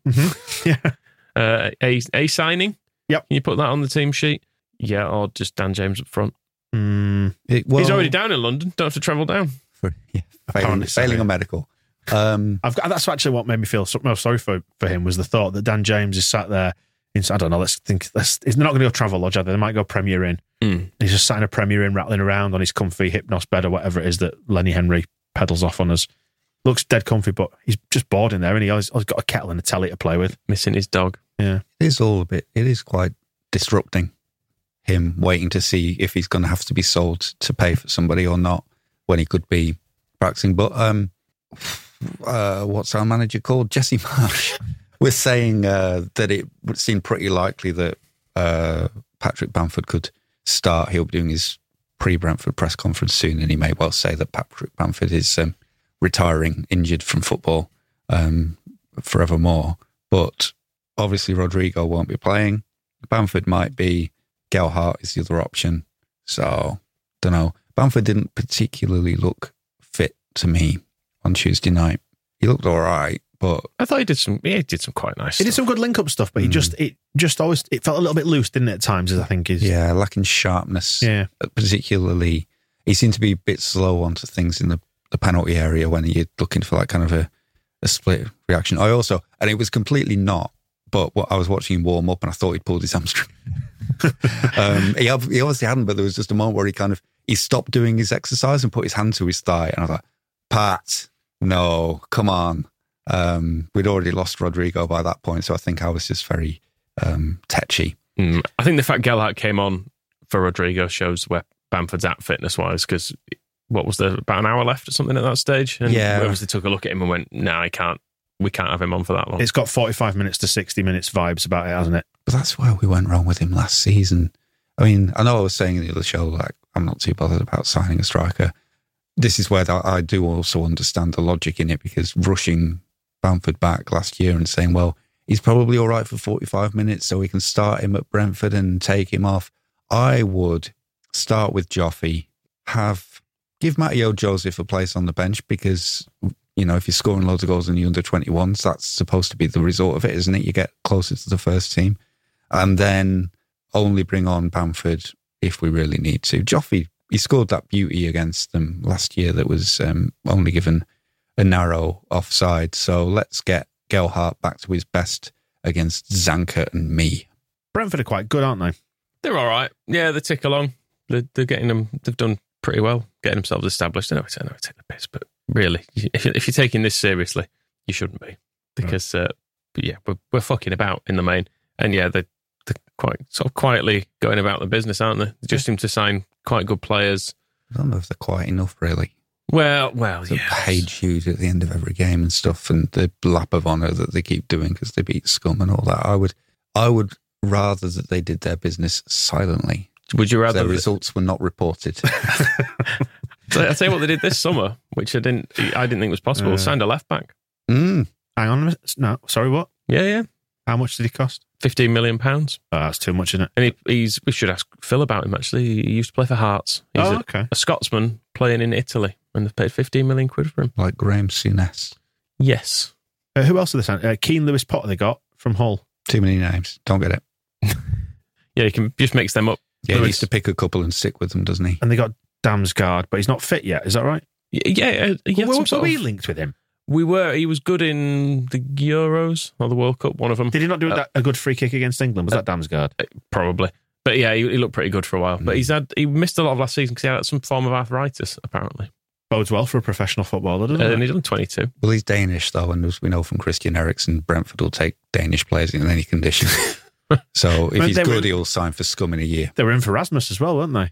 Yeah. A signing. Yep. Can you put that on the team sheet? Yeah, or just Dan James up front. He's already down in London. Don't have to travel down. Failing a medical. That's actually what made me feel most sorry for him, was the thought that Dan James is sat there. I don't know. He's not going to go Travel Lodge, are they? They might go Premier Inn. He's just sat in a Premier Inn, rattling around on his comfy Hypnos bed or whatever it is that Lenny Henry pedals off on us. Looks dead comfy, but he's just bored in there, and he's got a kettle and a telly to play with. Missing his dog. Yeah, it is quite disrupting. Him waiting to see if he's going to have to be sold to pay for somebody or not, when he could be practicing. But what's our manager called? Jesse Marsh was saying that it would seem pretty likely that Patrick Bamford could start. He'll be doing his pre-Brentford press conference soon, and he may well say that Patrick Bamford is retiring injured from football forevermore. But obviously Rodrigo won't be playing. Bamford might be. Gelhardt is the other option. So, don't know. Bamford didn't particularly look fit to me on Tuesday night. He looked all right, but I thought he did some quite nice stuff. He did some good link-up stuff, but it felt a little bit loose, didn't it, at times, I think is. Yeah, lacking sharpness. Yeah. Particularly, he seemed to be a bit slow onto things in the penalty area when you're looking for like kind of a split reaction. And it was completely not, but I was watching him warm up and I thought he'd pulled his hamstring. He obviously hadn't, but there was just a moment where he stopped doing his exercise and put his hand to his thigh, and I was like, Pat, no, come on. We'd already lost Rodrigo by that point, so I think I was just very tetchy. I think the fact Gelhardt came on for Rodrigo shows where Bamford's at fitness-wise, because what was there, about an hour left or something at that stage? And obviously took a look at him and went, no, we can't have him on for that long. It's got 45 minutes to 60 minutes vibes about it, hasn't it? But that's where we went wrong with him last season. I mean, I know I was saying in the other show, like, I'm not too bothered about signing a striker. This is where I do also understand the logic in it, because rushing Bamford back last year and saying, well, he's probably all right for 45 minutes, so we can start him at Brentford and take him off. I would start with Joffy, give Matteo Joseph a place on the bench, because, you know, if you're scoring loads of goals in the under-21s, that's supposed to be the result of it, isn't it? You get closer to the first team. And then only bring on Bamford if we really need to. Joffy, he scored that beauty against them last year that was only given a narrow offside. So let's get Gelhardt back to his best against Zanka and me. Brentford are quite good, aren't they? They're all right. Yeah, they tick along. They're getting them. They've done pretty well getting themselves established. I know I take the piss, but really, if you're taking this seriously, you shouldn't be, because we're fucking about in the main, and they're quite sort of quietly going about the business, aren't they? They just seem to sign quite good players. I don't know if they're quiet enough, really. Well, the page views at the end of every game and stuff, and the lap of honour that they keep doing because they beat Scum and all that. I would rather that they did their business silently. Would you rather their results were not reported? So I'll tell you what they did this summer, which I didn't think was possible. Signed a left back. Hang on a minute. No, sorry, what? Yeah. How much did he cost? £15 million. Oh, that's too much, isn't it? And we should ask Phil about him, actually. He used to play for Hearts. He's a Scotsman playing in Italy, and they paid 15 million quid for him. Like Graham Souness. Yes. Who else did they sign? Keane Lewis Potter they got from Hull. Too many names. Don't get it. Yeah, you can just mix them up. Yeah, he needs to pick a couple and stick with them, doesn't he? And they got Damsgaard, but he's not fit yet. Is that right? Yeah. Were we linked with him? We were. He was good in the Euros or the World Cup, one of them. Did he not do a good free kick against England? Was that Damsgaard? Probably. But yeah, he looked pretty good for a while. But he missed a lot of last season because he had some form of arthritis, apparently. Bodes well for a professional footballer, doesn't it? And he's only 22. Well, he's Danish, though, and as we know from Christian Eriksen, Brentford will take Danish players in any condition. So if he's good, he'll sign for Scum in a year. They were in for Rasmus as well, weren't they?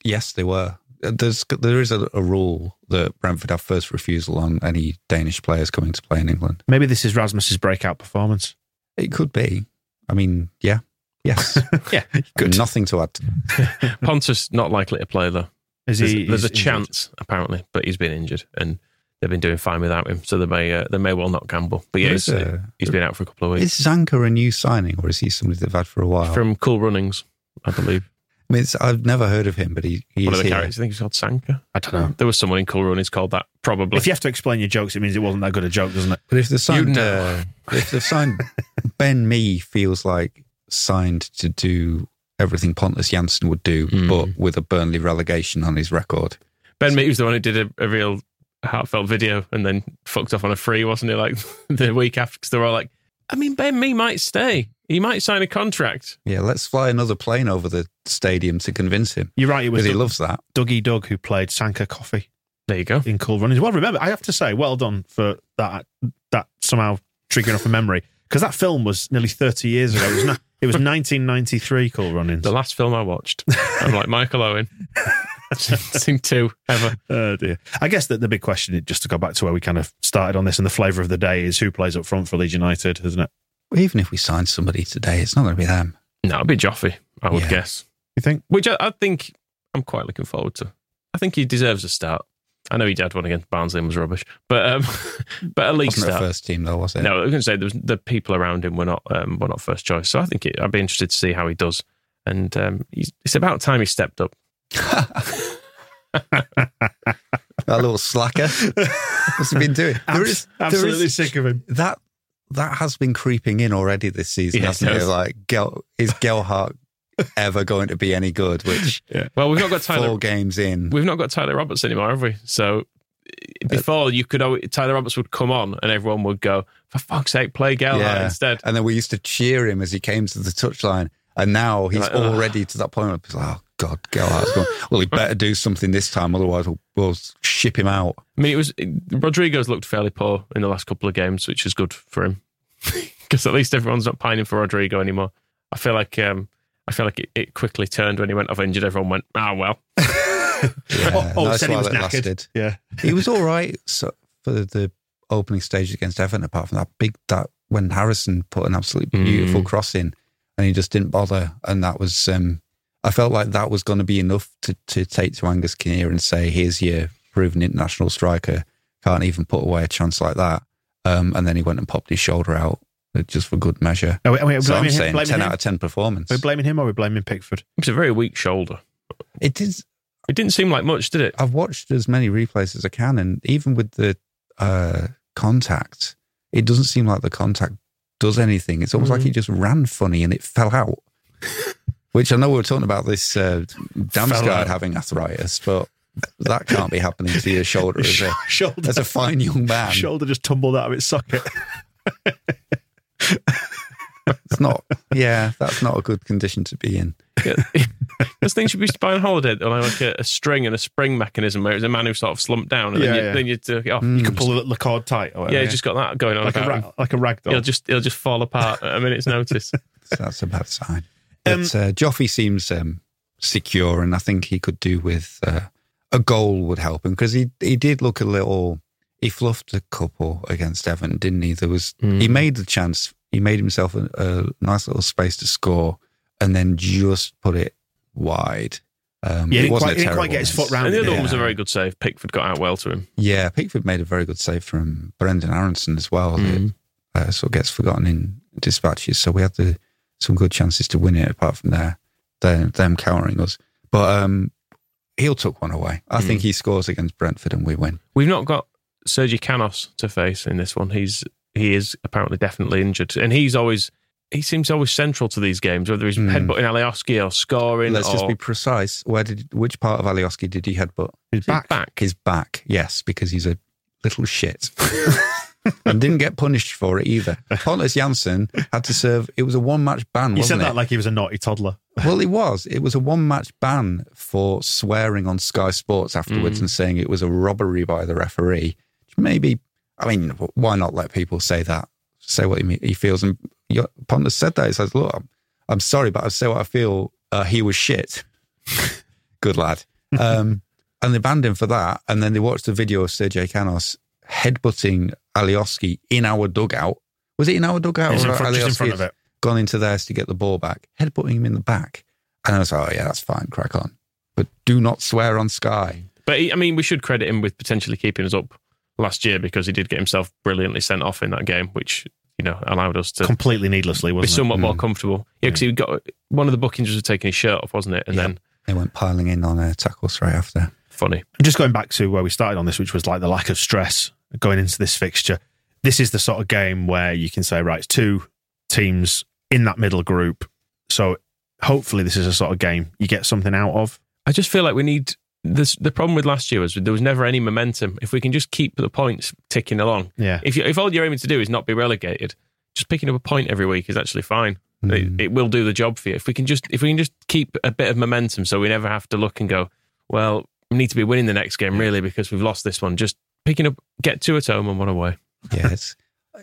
Yes, they were. There is a rule that Brentford have first refusal on any Danish players coming to play in England. Maybe this is Rasmus's breakout performance. It could be. I mean, yeah. Yes. Yeah, good. Nothing to add to that. Pontus not likely to play though. There's a chance apparently, but he's been injured and they've been doing fine without him, so they may well not gamble. But yeah, he's been out for a couple of weeks. Is Zanka a new signing, or is he somebody they've had for a while? From Cool Runnings, I believe. I mean, I've never heard of him, but he One is of the here. characters, I think he's called Sanka. I don't know. There was someone in Cool Runnings called that, probably. If you have to explain your jokes, it means it wasn't that good a joke, doesn't it? But if they've signed, know. if they've signed Ben Mee, feels like signed to do everything Pontus Jansson would do, but with a Burnley relegation on his record. Ben Mee was the one who did a real heartfelt video and then fucked off on a free, wasn't he? Like the week after, because they were all like, I mean, Ben Mee might stay. He might sign a contract. Yeah, let's fly another plane over the stadium to convince him. You're right. It was because he loves that. Dougie Doug who played Sanka Coffee. There you go. In Cool Runnings. Well, remember, I have to say, well done for that somehow triggering off a memory, because that film was nearly 30 years ago. It was 1993, Cool Runnings. The last film I watched. I'm like Michael Owen. Seen 2 ever. Oh dear. I guess that the big question, just to go back to where we kind of started on this, and the flavour of the day is who plays up front for Leeds United, isn't it? Even if we sign somebody today, it's not going to be them. No, it'll be Joffrey, I would Yeah. guess. You think? Which I think I'm quite looking forward to. I think he deserves a start. I know he had one against Barnsley and was rubbish, but a league Wasn't start. it first team though, was it? No, I was going to say the people around him were not first choice. So I think I'd be interested to see how he does. And it's about time he stepped up. That little slacker. What's he been doing? Absolutely sick of him. That has been creeping in already this season, Yes, hasn't it it? has. Like, is Gelhardt ever going to be any good? Which, Well, we've not got 4 Tyler. games in. We've not got Tyler Roberts anymore, have we? So before Tyler Roberts would come on and everyone would go, for fuck's sake, play Gelhardt instead. And then we used to cheer him as he came to the touchline. And now he's Like, already to that point where it's like, oh, God, Gelhardt's going, well, he better do something this time, otherwise we'll ship him out. I mean, Rodrigo's looked fairly poor in the last couple of games, which is good for him because at least everyone's not pining for Rodrigo anymore. I feel like it quickly turned when he went off injured. Everyone went, well. Yeah, Oh, that's said he why was that knackered. lasted. Yeah. He was all right for the opening stage against Everton, apart from that when Harrison put an absolutely beautiful cross in and he just didn't bother. And that was, I felt like that was going to be enough to take to Angus Kinnear and say, here's your proven international striker, can't even put away a chance like that. And then he went and popped his shoulder out just for good measure. Are we So I'm blaming saying him? 10 out of 10 performance. Are we blaming him or are we blaming Pickford? It's a very weak shoulder. It is. It didn't seem like much, did it? I've watched as many replays as I can, and even with the contact, it doesn't seem like the contact does anything. It's almost like he just ran funny and it fell out. Which I know we were talking about this Damsgaard having arthritis, but that can't be happening to your shoulder as a fine young man. Shoulder just tumbled out of its socket. It's not. Yeah, that's not a good condition to be in. This thing should be on holiday, like a string and a spring mechanism where it's a man who sort of slumped down and then you took it off. You can pull the cord tight. Or whatever, Yeah, he's just got that going on. like a rag doll. He'll just fall apart at a minute's notice. So that's a bad sign. But Joffrey seems secure, and I think he could do with a goal would help him, because he did look a little. He fluffed a couple against Everton, didn't he? There was he made the chance. He made himself a nice little space to score, and then just put it wide. He didn't quite get his foot round. And the it, other yeah. one was a very good save. Pickford got out well to him. Yeah, Pickford made a very good save from Brendan Aronson as well. That sort of gets forgotten in dispatches. So we had some good chances to win it, apart from them countering us. But he'll tuck one away. I think he scores against Brentford and we win. We've not got Sergi Canos to face in this one. He is apparently definitely injured, and he seems always central to these games, whether he's headbutting Alioski or scoring. Let's just be precise. Which part of Alioski did he headbutt? His back. His back, yes, because he's a little shit. And didn't get punished for it either. Pontus Jansson had to serve, it was a 1-match ban, You said wasn't that it? like he was a naughty toddler. Well, it was. It was a 1-match ban for swearing on Sky Sports afterwards and saying it was a robbery by the referee. Maybe, I mean, why not let people say that? Say what he feels. And Pontus said that. He says, look, I'm sorry, but I say what I feel. He was shit. Good lad. And they banned him for that. And then they watched the video of Sergej Canos headbutting Alioski in our dugout. Was it in our dugout? Just or in front of it. Gone into theirs to get the ball back, headbutting him in the back. And I was like, oh yeah, that's fine, crack on. But do not swear on Sky. But we should credit him with potentially keeping us up last year, because he did get himself brilliantly sent off in that game, which, allowed us to completely needless,ly, wasn't be somewhat more comfortable. Yeah, because he got one of the bookings was taking his shirt off, wasn't it? And then they went piling in on tackles right after. Funny. Just going back to where we started on this, which was like the lack of stress going into this fixture. This is the sort of game where you can say, right, it's two teams in that middle group. So hopefully this is a sort of game you get something out of. I just feel like we need this. The problem with last year was there was never any momentum. If we can just keep the points ticking along, if all you're aiming to do is not be relegated, just picking up a point every week is actually fine. It will do the job for you. If we can just keep a bit of momentum, so we never have to look and go, well, we need to be winning the next game really because we've lost this one. Just picking up, get 2 at home and 1 away. Yes,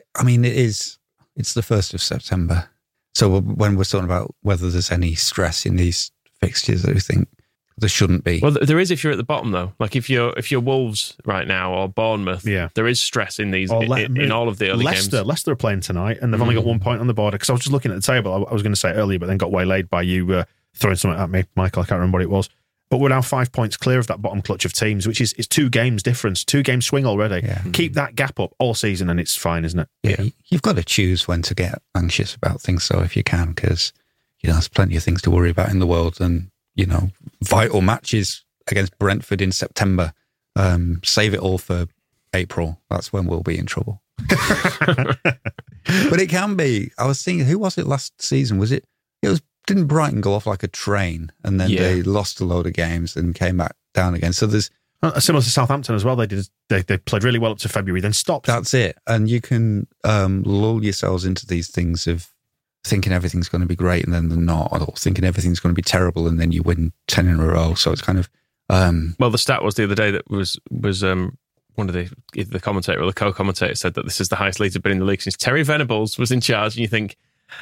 it's the 1st of September. So when we're talking about whether there's any stress in these fixtures, I think there shouldn't be. Well, there is if you're at the bottom, though. Like if you're Wolves right now or Bournemouth, there is stress in these in all of the early games. Leicester are playing tonight, and they've only got 1 point on the board. Because I was just looking at the table. I was going to say it earlier, but then got waylaid by you throwing something at me, Michael. I can't remember what it was. But we're now 5 points clear of that bottom clutch of teams, which is 2 games difference, 2 game swing already. Yeah. Keep that gap up all season, and it's fine, isn't it? Yeah, you've got to choose when to get anxious about things, so if you can, because there's plenty of things to worry about in the world, and vital matches against Brentford in September. Save it all for April. That's when we'll be in trouble. But it can be. I was thinking, who was it last season? Didn't Brighton go off like a train, and then they lost a load of games and came back down again? So there's similar to Southampton as well. They played really well up to February, then stopped. That's it. And you can lull yourselves into these things of thinking everything's going to be great and then they're not, or thinking everything's going to be terrible and then you win 10 in a row. So it's kind of well, the stat was the other day that was one of either the commentator or the co-commentator said that this is the highest lead to been in the league since Terry Venables was in charge, and you think,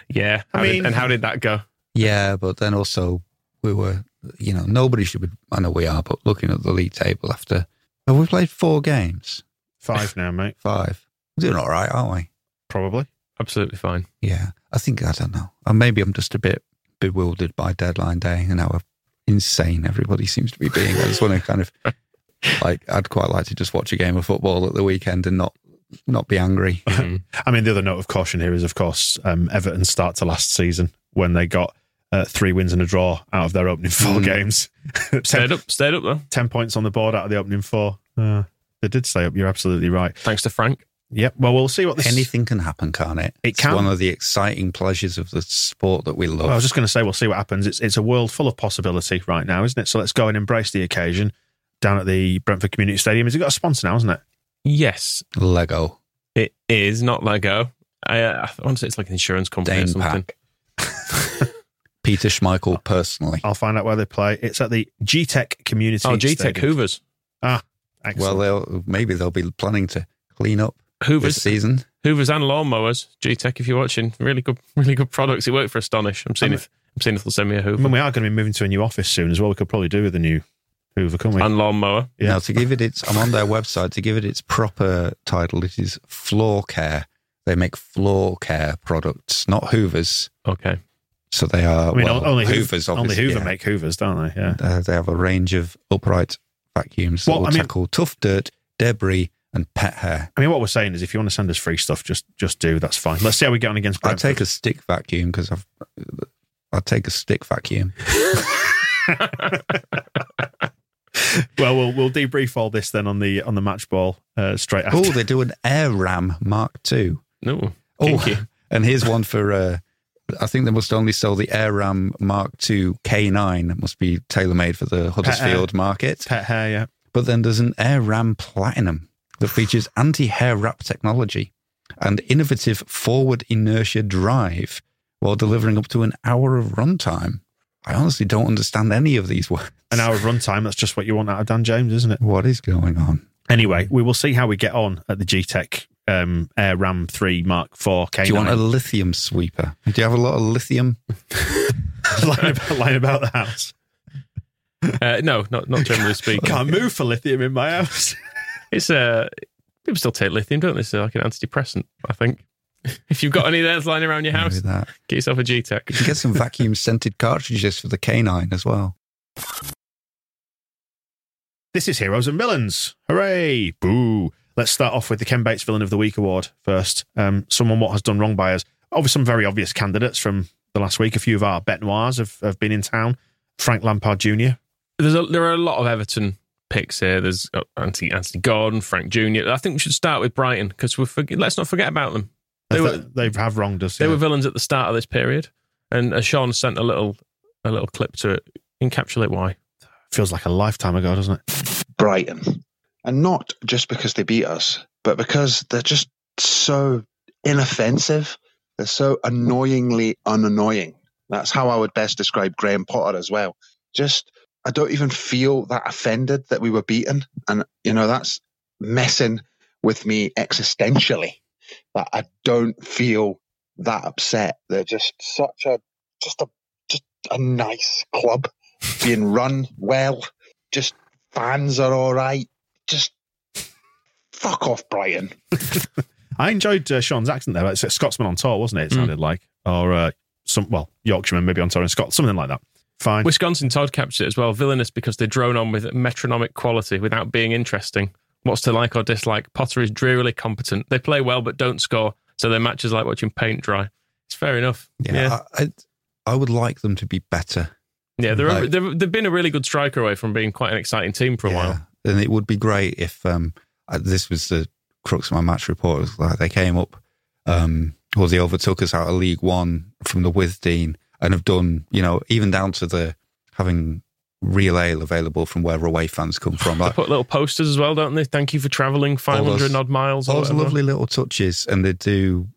how did that go? Yeah, but then also we were, nobody should be, I know we are, but looking at the league table after, have we played 4 games? 5 now, mate. 5. We're doing all right, aren't we? Probably. Absolutely fine. Yeah, I don't know. Or maybe I'm just a bit bewildered by deadline day and how insane everybody seems to be being. I just want to kind of, I'd quite like to just watch a game of football at the weekend and not be angry. I mean, the other note of caution here is, of course, Everton's start to last season when they got 3 wins and a draw out of their opening 4 games. Stayed up though. 10 points on the board out of the opening 4. They did stay up. You're absolutely right. Thanks to Frank. Yep. Well, we'll see what this... Anything can happen, can't it? It can. It's one of the exciting pleasures of the sport that we love. Well, I was just going to say, we'll see what happens. It's a world full of possibility right now, isn't it? So let's go and embrace the occasion down at the Brentford Community Stadium. Has it got a sponsor now, hasn't it? Yes. Lego. It is not Lego. I want to say it's like an insurance company or something. Peter Schmeichel personally. I'll find out where they play. It's at the G-Tech Community Stadium. G-Tech Hoovers. Excellent. Well, maybe they'll be planning to clean up Hoovers this season. Hoovers and lawnmowers. G-Tech, if you're watching, really good products. It worked for Astonish. I'm seeing if they'll send me a Hoover. I mean, we are going to be moving to a new office soon as well. We could probably do with a new Hoover, couldn't we? And lawnmower. Yeah. Now, to give it I'm on their website, to give it its proper title, it is Floor Care. They make floor care products, not Hoovers. Okay. So they are, only Hoovers, obviously. Only Hoover make Hoovers, don't they? Yeah. They have a range of upright vacuums that will tackle tough dirt, debris, and pet hair. I mean, what we're saying is if you want to send us free stuff, just do. That's fine. Let's see how we get on against Brentford. I'll take a stick vacuum because I'll take a stick vacuum. Well, we'll debrief all this then on the match ball straight after. Oh, they do an Air Ram Mark II. No. And here's one for... I think they must only sell the Air Ram Mark II K9. It must be tailor-made for the Huddersfield market. Pet hair, yeah. But then there's an Air Ram Platinum that features anti-hair wrap technology and innovative forward inertia drive while delivering up to an hour of runtime. I honestly don't understand any of these words. An hour of runtime, that's just what you want out of Dan James, isn't it? What is going on? Anyway, we will see how we get on at the G-Tech Air Ram 3 Mark IV K9. Do you want a lithium sweeper? Do you have a lot of lithium? lying about the house? No, not generally speaking. Can't move for lithium in my house. It's people still take lithium, don't they? It's like an antidepressant, I think. If you've got any of those lying around your house, get yourself a G-Tech. You can get some vacuum scented cartridges for the canine as well. This is Heroes and Villains. Hooray! Boo! Let's start off with the Ken Bates Villain of the Week award first. Someone what has done wrong by us. Obviously, some very obvious candidates from the last week. A few of our bet noirs have been in town. Frank Lampard Jr. There are a lot of Everton picks here. There's Anthony Gordon, Frank Jr. I think we should start with Brighton because let's not forget about them. They have wronged us. They were villains at the start of this period, and Sean sent a little clip to encapsulate why. Feels like a lifetime ago, doesn't it? Brighton. And not just because they beat us, but because they're just so inoffensive. They're so annoyingly unannoying. That's how I would best describe Graham Potter as well. Just, I don't even feel that offended that we were beaten. And, that's messing with me existentially. That I don't feel that upset. They're just just a nice club being run well. Just fans are all right. Just fuck off, Brighton. I enjoyed Sean's accent there. It's a Scotsman on tour, wasn't it? It sounded like, or Yorkshireman maybe on tour in Scotland, something like that. Fine. Wisconsin Todd captured it as well. Villainous because they drone on with metronomic quality without being interesting. What's to like or dislike? Potter is drearily competent. They play well but don't score, so their matches like watching paint dry. It's fair enough. Yeah. I would like them to be better. Yeah, they've been a really good striker away from being quite an exciting team for a while. And it would be great if this was the crux of my match report. It was like they came up, or they overtook us out of League One from the Withdean and have done, even down to the having real ale available from wherever away fans come from. They put little posters as well, don't they? Thank you for travelling 500 odd miles. All those lovely little touches, and they do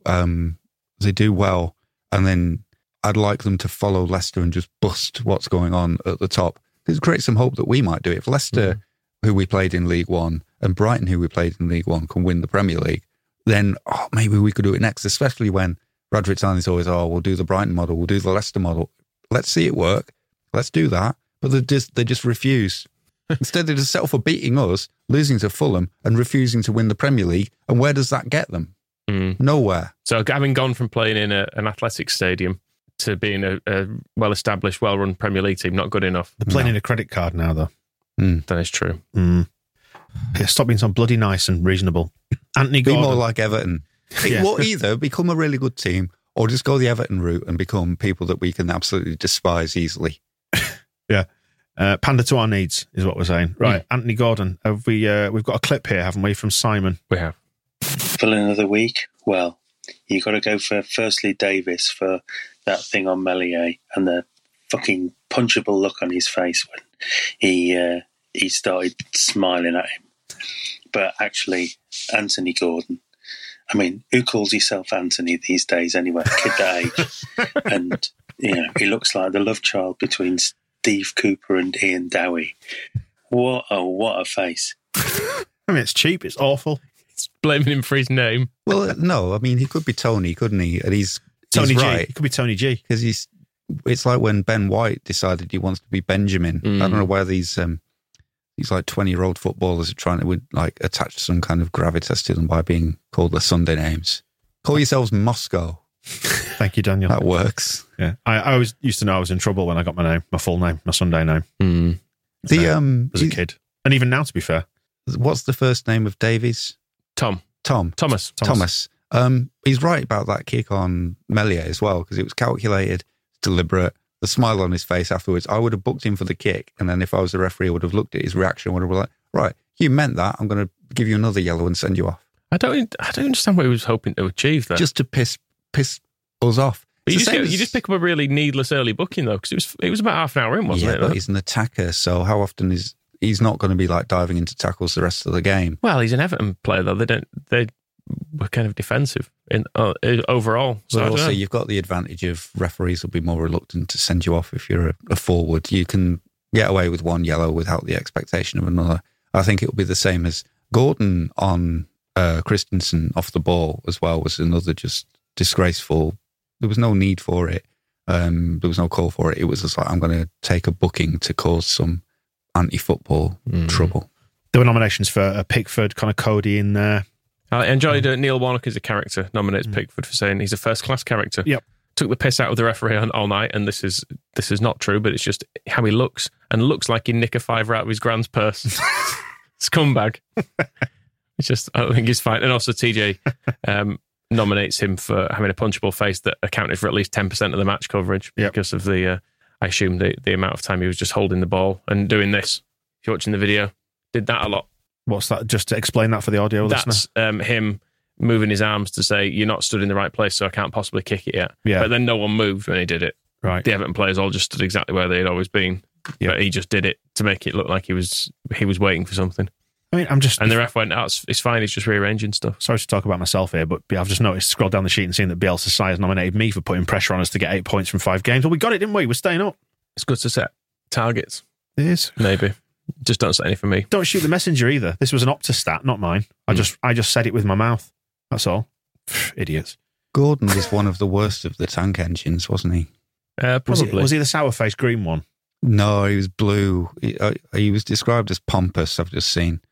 well. And then I'd like them to follow Leicester and just bust what's going on at the top. Because it creates some hope that we might do it. If Leicester, who we played in League One, and Brighton, who we played in League One, can win the Premier League, then maybe we could do it next, especially when Radritzani's always, we'll do the Brighton model, we'll do the Leicester model. Let's see it work. Let's do that. But they just refuse. Instead, they just settle for beating us, losing to Fulham, and refusing to win the Premier League. And where does that get them? Nowhere. So having gone from playing in an athletic stadium to being a well-established, well-run Premier League team, not good enough. They're playing in a credit card now, though. That is true. Yeah, stop being so bloody nice and reasonable. Anthony Gordon. Be more like Everton. Well, either become a really good team or just go the Everton route and become people that we can absolutely despise easily. Yeah. Pander to our needs is what we're saying. Right, Anthony Gordon. We've got a clip here, haven't we, from Simon? We have. Villain of the week? Well, you got to go for, firstly, Davis for that thing on Meslier and the fucking punchable look on his face when he started smiling at him. But actually, Anthony Gordon, I mean, who calls himself Anthony these days anyway? A kid that age. And, he looks like the love child between Steve Cooper and Ian Dowie. What a face. I mean, it's cheap, it's awful. It's blaming him for his name. Well, no, I mean, he could be Tony, couldn't he? And he's Tony G. Right. He could be Tony G. Because it's like when Ben White decided he wants to be Benjamin. I don't know why these like 20-year-old footballers are trying to attach some kind of gravitas to them by being called their Sunday names. Call yourselves Moscow. Thank you, Daniel. That works. Yeah, I always used to know I was in trouble when I got my full name, my Sunday name. As a kid, and even now, to be fair. What's the first name of Davies? Thomas. He's right about that kick on Meslier as well, because it was calculated, deliberate. The smile on his face afterwards. I would have booked him for the kick, and then if I was the referee, I would have looked at his reaction. Would have been like, "Right, you meant that. I'm going to give you another yellow and send you off." I don't understand what he was hoping to achieve there. Just to piss us off. But you just pick up a really needless early booking though, because it was about half an hour in, wasn't it? Yeah, but he's an attacker, so how often he's not going to be diving into tackles the rest of the game? Well, he's an Everton player though. They were kind of defensive in overall. So also, you've got the advantage of referees will be more reluctant to send you off if you're a forward. You can get away with one yellow without the expectation of another. I think it will be the same as Gordon on Christensen off the ball as well was another just disgraceful. There was no need for it. There was no call for it. It was just like, I'm going to take a booking to cause some anti-football trouble. There were nominations for Pickford, Conor Cody in there. I enjoyed Neil Warnock as a character nominates Pickford for saying he's a first-class character. Yep. Took the piss out of the referee all night, and this is not true, but it's just how he looks, and looks like he'd nick a fiver out of his grand's purse. Scumbag. It's just, I don't think he's fine. And also TJ nominates him for having a punchable face that accounted for at least 10% of the match coverage because of the, I assume, the amount of time he was just holding the ball and doing this. If you're watching the video, did that a lot. What's that? Just to explain that for the audio listener. That's him moving his arms to say, you're not stood in the right place, so I can't possibly kick it yet. Yeah. But then no one moved when he did it. Right. The Everton players all just stood exactly where they had always been. But he just did it to make it look like he was waiting for something. I mean, and the ref went, oh, it's fine, he's just rearranging stuff. Sorry to talk about myself here, but I've just noticed, scrolled down the sheet and seen that Bielsa has nominated me for putting pressure on us to get 8 points from 5 games. Well, we got it, didn't we? We're staying up. It's good to set targets. It is. Maybe. Just don't set any for me. Don't shoot the messenger either. This was an Opta stat, not mine. I just said it with my mouth. That's all. Idiots. Gordon was one of the worst of the tank engines, wasn't he? Probably. Was he the sour-faced green one? No, he was blue. He was described as pompous, I've just seen.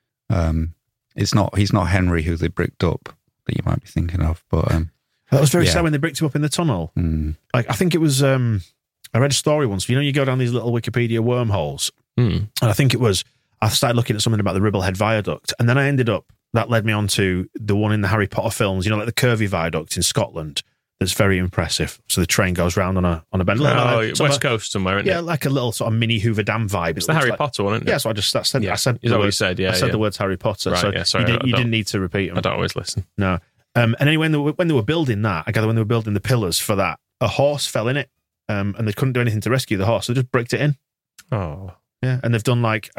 He's not Henry, who they bricked up, that you might be thinking of. But that was very sad when they bricked him up in the tunnel. Like, I think it was, I read a story once. You go down these little Wikipedia wormholes. And I think it was, I started looking at something about the Ribblehead Viaduct, and then I ended up, that led me on to the one in the Harry Potter films, like the Curvy Viaduct in Scotland. That's very impressive. So the train goes round on a bend. West Coast somewhere, isn't it? Yeah, like a little sort of mini Hoover Dam vibe. It's the Harry Potter one, isn't it? Yeah, so I said. Yeah. I said is that what you said? Yeah, I said the words Harry Potter. Right, so yeah, sorry, you didn't need to repeat them. I don't always listen. No. And anyway, when they were building that, I gather when they were building the pillars for that, a horse fell in it, and they couldn't do anything to rescue the horse, so they just bricked it in. Oh. Yeah, and they've done like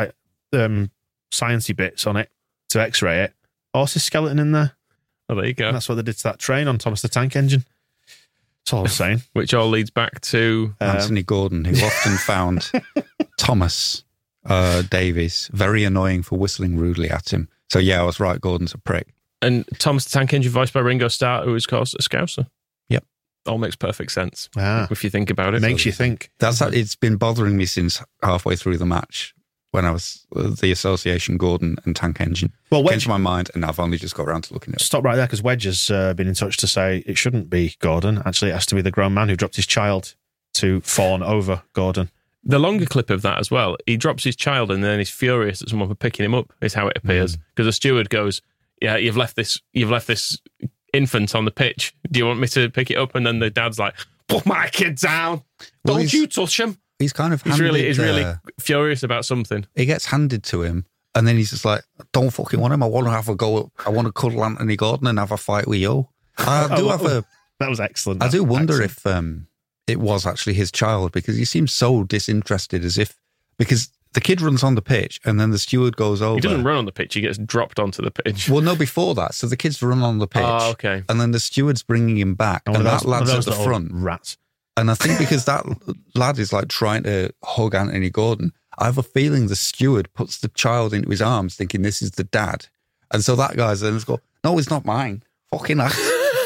sciencey bits on it to X-ray it. Horse's skeleton in there. Oh, there you go. And that's what they did to that train on Thomas the Tank Engine. That's all I'm saying. Which all leads back to Anthony Gordon, who often found Thomas Davies very annoying for whistling rudely at him. So yeah, I was right. Gordon's a prick. And Thomas the Tank Engine, voiced by Ringo Starr, who is called a Scouser. Yep, all makes perfect sense if you think about it. Makes you think. It's been bothering me since halfway through the match, when I was the association Gordon and Tank Engine came to my mind, and I've only just got around to looking at it. Stop right there, because Wedge has been in touch to say it shouldn't be Gordon. Actually, it has to be the grown man who dropped his child to fawn over Gordon. The longer clip of that as well, he drops his child and then he's furious at someone for picking him up, is how it appears. Because the steward goes, yeah, you've left this infant on the pitch. Do you want me to pick it up? And then the dad's like, put my kid down. Don't you touch him. He's kind of he's really furious about something. He gets handed to him, and then he's just like, "Don't fucking want him. I want to have a go. I want to cuddle Anthony Gordon and have a fight with you." That was excellent. I do wonder if it was actually his child, because he seems so disinterested, because the kid runs on the pitch and then the steward goes over. He doesn't run on the pitch; he gets dropped onto the pitch. Well, no, before that. So the kid's run on the pitch. Oh, okay. And then the steward's bringing him back, and that lad's at the front. Rats. And I think because that lad is like trying to hug Anthony Gordon, I have a feeling the steward puts the child into his arms thinking this is the dad. And so that guy's then go, no, it's not mine. Fucking act.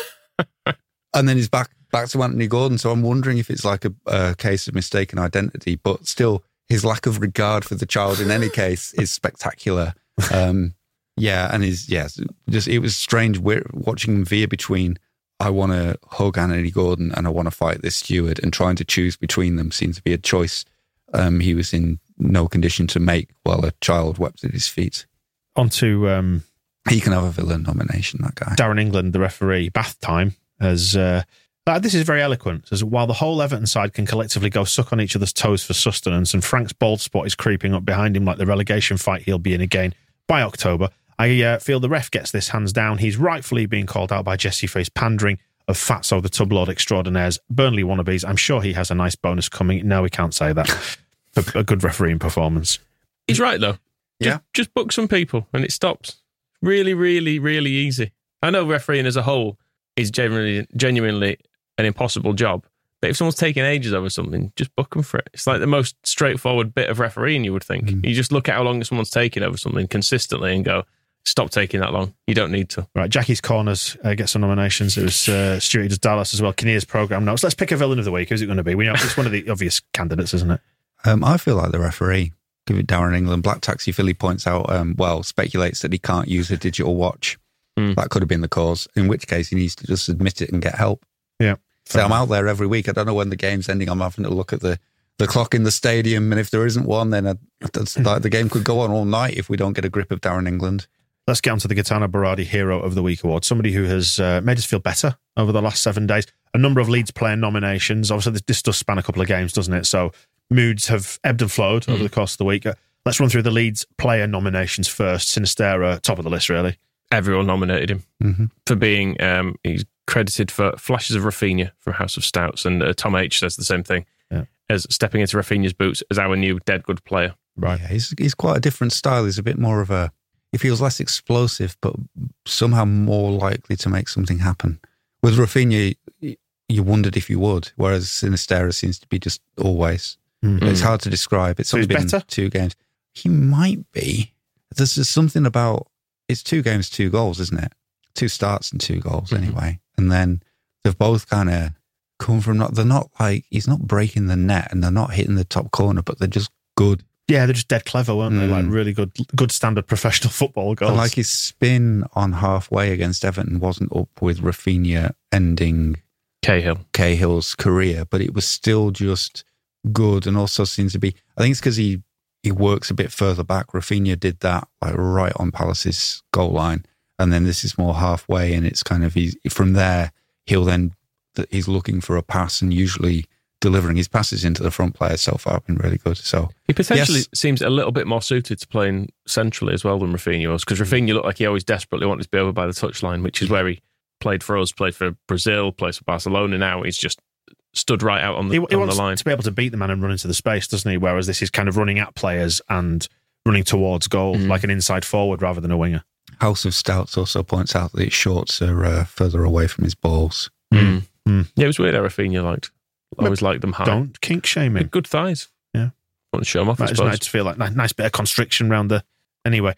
And then he's back to Anthony Gordon. So I'm wondering if it's like a case of mistaken identity, but still his lack of regard for the child in any case is spectacular. Yeah. And it was strange watching him veer between, I want to hug Anthony Gordon and I want to fight this steward, and trying to choose between them seemed to be a choice he was in no condition to make while a child wept at his feet. On to... he can have a villain nomination, that guy. Darren England, the referee, bath time, as... this is very eloquent. As while the whole Everton side can collectively go suck on each other's toes for sustenance, and Frank's bald spot is creeping up behind him like the relegation fight he'll be in again by October, I feel the ref gets this hands down. He's rightfully being called out by Jesse for his pandering of Fatso, the tub lord extraordinaires, Burnley wannabes. I'm sure he has a nice bonus coming. No, we can't say that. For a good refereeing performance. He's right, though. Yeah. Just book some people and it stops. Really, really, really easy. I know refereeing as a whole is genuinely an impossible job, but if someone's taking ages over something, just book them for it. It's like the most straightforward bit of refereeing, you would think. You just look at how long someone's taking over something consistently and go, stop taking that long. You don't need to. Right, Jackie's Corners gets some nominations. It was Stuart does Dallas as well. Kinnear's programme notes. Let's pick a villain of the week. Who's it going to be? We know it's one of the obvious candidates, isn't it? I feel like the referee. give it Darren England. Black Taxi Philly points out, speculates that he can't use a digital watch. That could have been the cause, in which case he needs to just admit it and get help. Yeah. So I'm out there every week. I don't know when the game's ending. I'm having to look at the clock in the stadium, and if there isn't one, then the game could go on all night if we don't get a grip of Darren England. Let's get on to the Gaetano Berardi Hero of the Week award. Somebody who has made us feel better over the last 7 days. A number of Leeds player nominations. Obviously, this does span a couple of games, doesn't it? So moods have ebbed and flowed over the course of the week. Let's run through the Leeds player nominations first. Sinisterra, top of the list, really. Everyone nominated him for being, he's credited for flashes of Rafinha from House of Stouts, and Tom H says the same thing, as stepping into Rafinha's boots as our new dead good player. Right. Yeah, he's quite a different style. He's a bit more of he feels less explosive, but somehow more likely to make something happen. With Rafinha, you wondered if you would, whereas Sinisterra seems to be just always. It's hard to describe. It's only been 2 games. He might be. There's something about, it's 2 games, 2 goals, isn't it? 2 starts and 2 goals anyway. And then they've both kind of come from, they're not like, he's not breaking the net and they're not hitting the top corner, but they're just good. Yeah, they're just dead clever, weren't they? Like really good standard professional football goals. And like his spin on halfway against Everton wasn't up with Rafinha ending Cahill's career, but it was still just good, and also seems to be, I think it's because he works a bit further back. Rafinha did that like right on Palace's goal line, and then this is more halfway, and it's kind of, from there he's looking for a pass and usually delivering his passes into the front players so far have been really good. So he potentially seems a little bit more suited to playing centrally as well than Rafinha was, because Rafinha looked like he always desperately wanted to be over by the touchline, which is where he played for us, played for Brazil, plays for Barcelona now. He's just stood right out on the line. He wants to be able to beat the man and run into the space, doesn't he? Whereas this is kind of running at players and running towards goal, like an inside forward rather than a winger. House of Stouts also points out that his shorts are further away from his balls. Yeah, it was weird how Rafinha always liked them high. Don't kink shame him. Good thighs. Yeah. Want to show them off, I suppose. Nice to feel like nice bit of constriction around the... Anyway.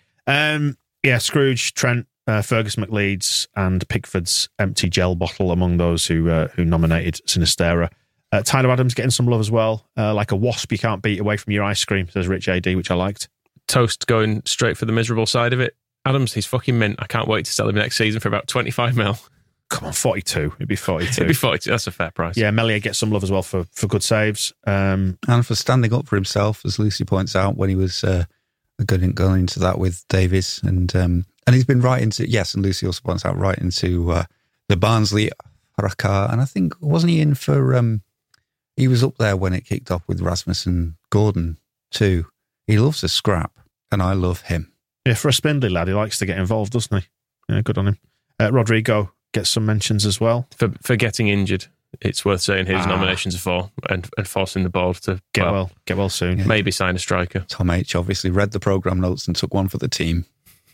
Scrooge, Trent, Fergus McLeod's and Pickford's empty gel bottle among those who nominated Sinisterra. Tyler Adams getting some love as well. Like a wasp you can't beat away from your ice cream, says Rich AD, which I liked. Toast going straight for the miserable side of it. Adams, he's fucking mint. I can't wait to sell him next season for about 25 mil. Come on, 42. It'd be 42. It'd be 42. That's a fair price. Yeah, Meslier gets some love as well for good saves. And for standing up for himself, as Lucy points out, when he was going into that with Davies. And he's been right into, and Lucy also points out, right into the Barnsley Raka. And I think, wasn't he in for, he was up there when it kicked off with Rasmus and Gordon too. He loves a scrap, and I love him. Yeah, for a spindly lad, he likes to get involved, doesn't he? Yeah, good on him. Rodrigo gets some mentions as well. For getting injured, it's worth saying his nominations are for, and forcing the board to get well soon. Yeah. Maybe sign a striker. Tom H obviously read the programme notes and took one for the team.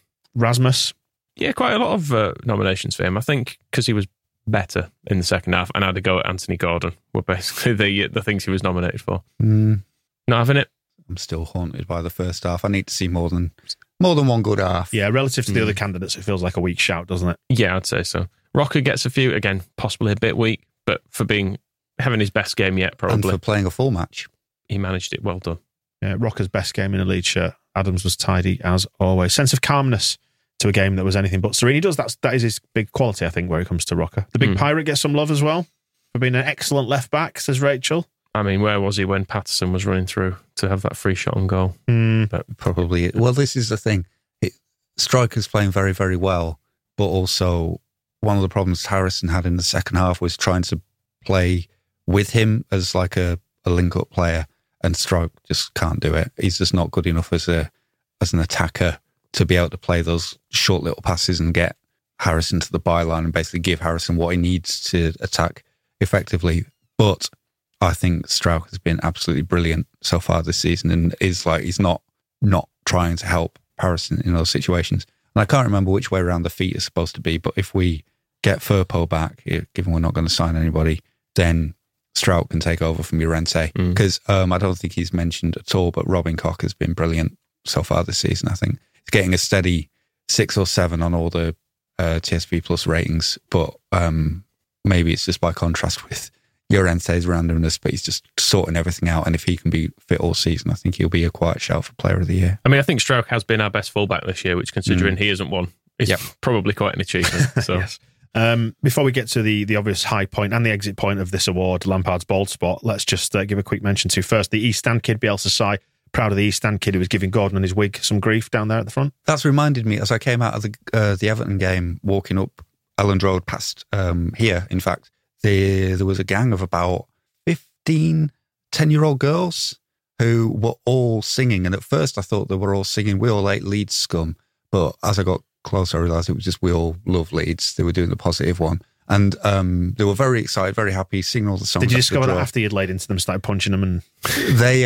Rasmus. Yeah, quite a lot of nominations for him. I think because he was better in the second half, and had a go at Anthony Gordon were basically the things he was nominated for. Not having it. I'm still haunted by the first half. I need to see more than one good half. Yeah, relative to the other candidates, it feels like a weak shout, doesn't it? Yeah, I'd say so. Rocker gets a few, again, possibly a bit weak, but for having his best game yet, probably. And for playing a full match. He managed it, well done. Yeah, Rocker's best game in a Leeds shirt. Adams was tidy as always. Sense of calmness to a game that was anything but serene. He does, that is his big quality, I think, where it comes to Rocker. The big pirate gets some love as well for being an excellent left back, says Rachel. I mean, where was he when Patterson was running through to have that free shot on goal? But probably. Well, this is the thing. Striker's playing very, very well, but also one of the problems Harrison had in the second half was trying to play with him as like a link-up player, and Strike just can't do it. He's just not good enough as an attacker to be able to play those short little passes and get Harrison to the byline and basically give Harrison what he needs to attack effectively. But I think Strauch has been absolutely brilliant so far this season, and is like, he's not trying to help Harrison in those situations. And I can't remember which way around the feet is supposed to be, but if we get Firpo back, given we're not going to sign anybody, then Strauch can take over from Llorente. Because I don't think he's mentioned at all, but Robin Koch has been brilliant so far this season. I think he's getting a steady 6 or 7 on all the TSB Plus ratings, but maybe it's just by contrast with Llorente's randomness, but he's just sorting everything out. And if he can be fit all season, I think he'll be a quiet shout for Player of the Year. I mean, I think Strauch has been our best fullback this year, which, considering he hasn't won, is probably quite an achievement. So. Yes. Before we get to the obvious high point and the exit point of this award, Lampard's bald spot, let's just give a quick mention to first the East Stand kid, Bielsa Sai. Proud of the East Stand kid who was giving Gordon and his wig some grief down there at the front. That's reminded me, as I came out of the Everton game, walking up Elland Road past here, in fact, there was a gang of about 15 10-year-old girls who were all singing. And at first I thought they were all singing We All Hate Leeds Scum. But as I got closer, I realised it was just We All Love Leeds. They were doing the positive one. And they were very excited, very happy, singing all the songs. Did you discover that after you'd laid into them, started punching them? And they,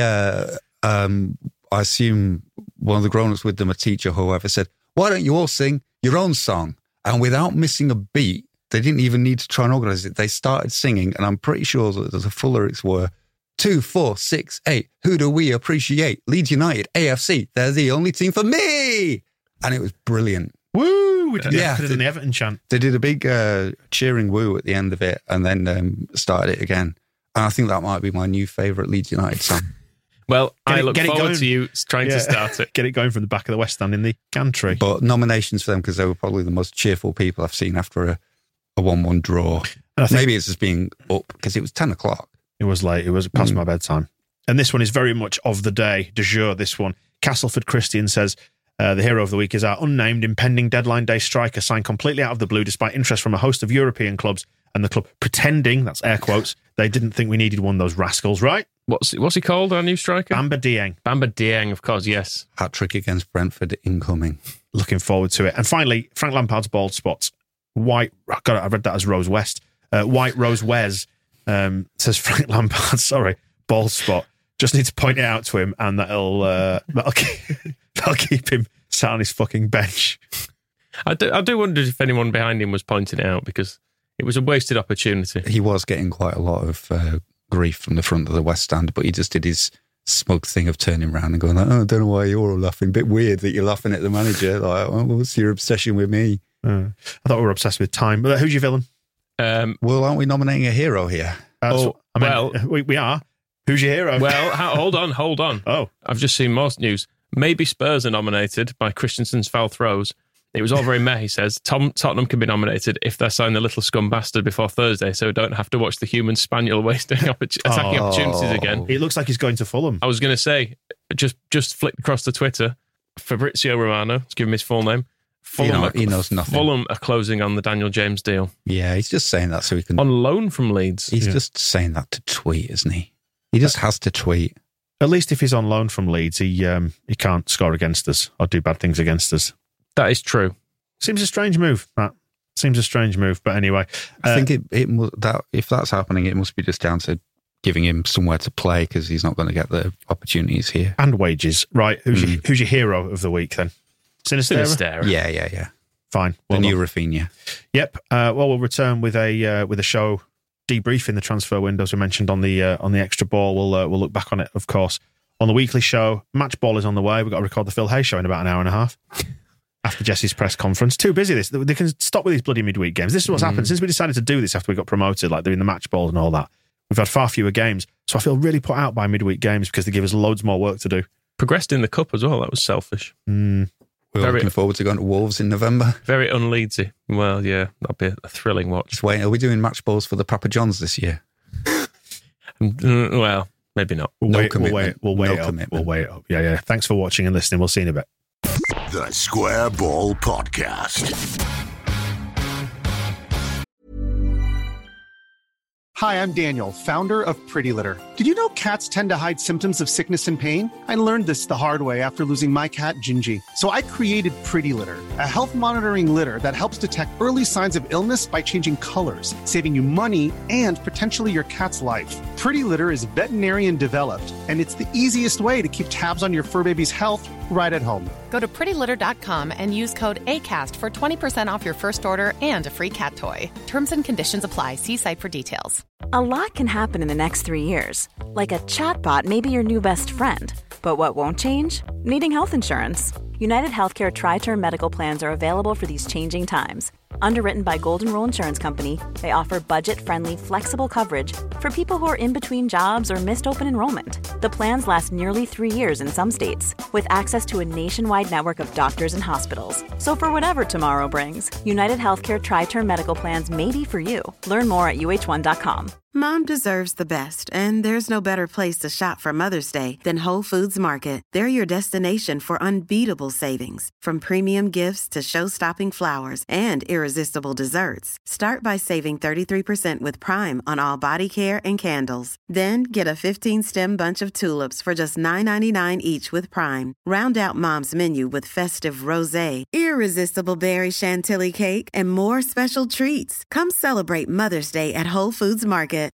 I assume one of the grown-ups with them, a teacher, whoever, said, why don't you all sing your own song? And without missing a beat, they didn't even need to try and organise it. They started singing, and I'm pretty sure that the full lyrics were 2, 4, 6, 8. Who do we appreciate? Leeds United, AFC. They're the only team for me. And it was brilliant. Woo! We did in the Everton chant. They did a big cheering woo at the end of it, and then started it again. And I think that might be my new favourite Leeds United song. Well, I look forward to you trying to start it. Get it going from the back of the West Stand in the gantry. But nominations for them, because they were probably the most cheerful people I've seen after a 1-1 draw. Maybe it's just being up, because it was 10 o'clock. It was late. It was past my bedtime. And this one is very much of the day, de jour, this one. Castleford Christian says, the hero of the week is our unnamed impending deadline day striker signed completely out of the blue despite interest from a host of European clubs, and the club pretending, that's air quotes, they didn't think we needed one, those rascals, right? What's he called, our new striker? Bamba Dieng. Bamba Dieng, of course, yes. Hat-trick against Brentford incoming. Looking forward to it. And finally, Frank Lampard's bald spots. I read that as Rose West. White Rose Wes says Frank Lampard, bald spot. Just need to point it out to him, and that'll keep him sat on his fucking bench. I do wonder if anyone behind him was pointing it out, because it was a wasted opportunity. He was getting quite a lot of grief from the front of the West Stand, but he just did his smug thing of turning around and going, I don't know why you're all laughing. Bit weird that you're laughing at the manager. Like, what's your obsession with me? I thought we were obsessed with time. But who's your villain? Well, aren't we nominating a hero here? We are. Who's your hero? Well, hold on. Oh. I've just seen more news. Maybe Spurs are nominated by Christensen's foul throws. It was all very meh, he says. Tottenham can be nominated if they sign the little scum bastard before Thursday, so we don't have to watch the human spaniel attacking opportunities again. It looks like he's going to Fulham. I was going to say, just flick across to Twitter. Fabrizio Romano, let's give him his full name. Fulham, he knows nothing. Fulham are closing on the Daniel James deal. Yeah, he's just saying that so he can... On loan from Leeds. He's just saying that to tweet, isn't he? He just has to tweet. At least if he's on loan from Leeds, he can't score against us or do bad things against us. That is true. Seems a strange move, Matt. Seems a strange move, but anyway. I think if that's happening, it must be just down to giving him somewhere to play, because he's not going to get the opportunities here. And wages. Right, who's your hero of the week then? Sinisterra? Yeah. Fine. The new Rafinha. Yep. We'll return with a show debriefing the transfer windows we mentioned on the extra ball. We'll look back on it, of course, on the weekly show. Match ball is on the way. We've got to record the Phil Hay show in about an hour and a half after Jesse's press conference. Too busy. They can stop with these bloody midweek games. This is what's happened since we decided to do this after we got promoted, like doing the match balls and all that. We've had far fewer games, so I feel really put out by midweek games because they give us loads more work to do. Progressed in the cup as well. That was selfish. We're looking forward to going to Wolves in November. Very un-Leedsy. Well, yeah, that'll be a thrilling watch. Just wait, are we doing match balls for the Papa Johns this year? Well, maybe not. We'll wait it up. Yeah. Thanks for watching and listening. We'll see you in a bit. The Square Ball Podcast. Hi, I'm Daniel, founder of Pretty Litter. Did you know cats tend to hide symptoms of sickness and pain? I learned this the hard way after losing my cat, Gingy. So I created Pretty Litter, a health monitoring litter that helps detect early signs of illness by changing colors, saving you money and potentially your cat's life. Pretty Litter is veterinarian developed, and it's the easiest way to keep tabs on your fur baby's health right at home. Go to prettylitter.com and use code ACAST for 20% off your first order and a free cat toy. Terms and conditions apply. See site for details. A lot can happen in the next 3 years. Like a chatbot may be your new best friend. But what won't change? Needing health insurance. United Healthcare Tri-Term Medical Plans are available for these changing times. Underwritten by Golden Rule Insurance Company, they offer budget-friendly, flexible coverage for people who are in between jobs or missed open enrollment. The plans last nearly 3 years in some states, with access to a nationwide network of doctors and hospitals. So for whatever tomorrow brings, United Healthcare Tri-Term Medical Plans may be for you. Learn more at uh1.com. Mom deserves the best, and there's no better place to shop for Mother's Day than Whole Foods Market. They're your destination for unbeatable savings, from premium gifts to show-stopping flowers and irresistible desserts. Start by saving 33% with Prime on all body care and candles. Then get a 15-stem bunch of tulips for just $9.99 each with Prime. Round out Mom's menu with festive rosé, irresistible berry chantilly cake, and more special treats. Come celebrate Mother's Day at Whole Foods Market.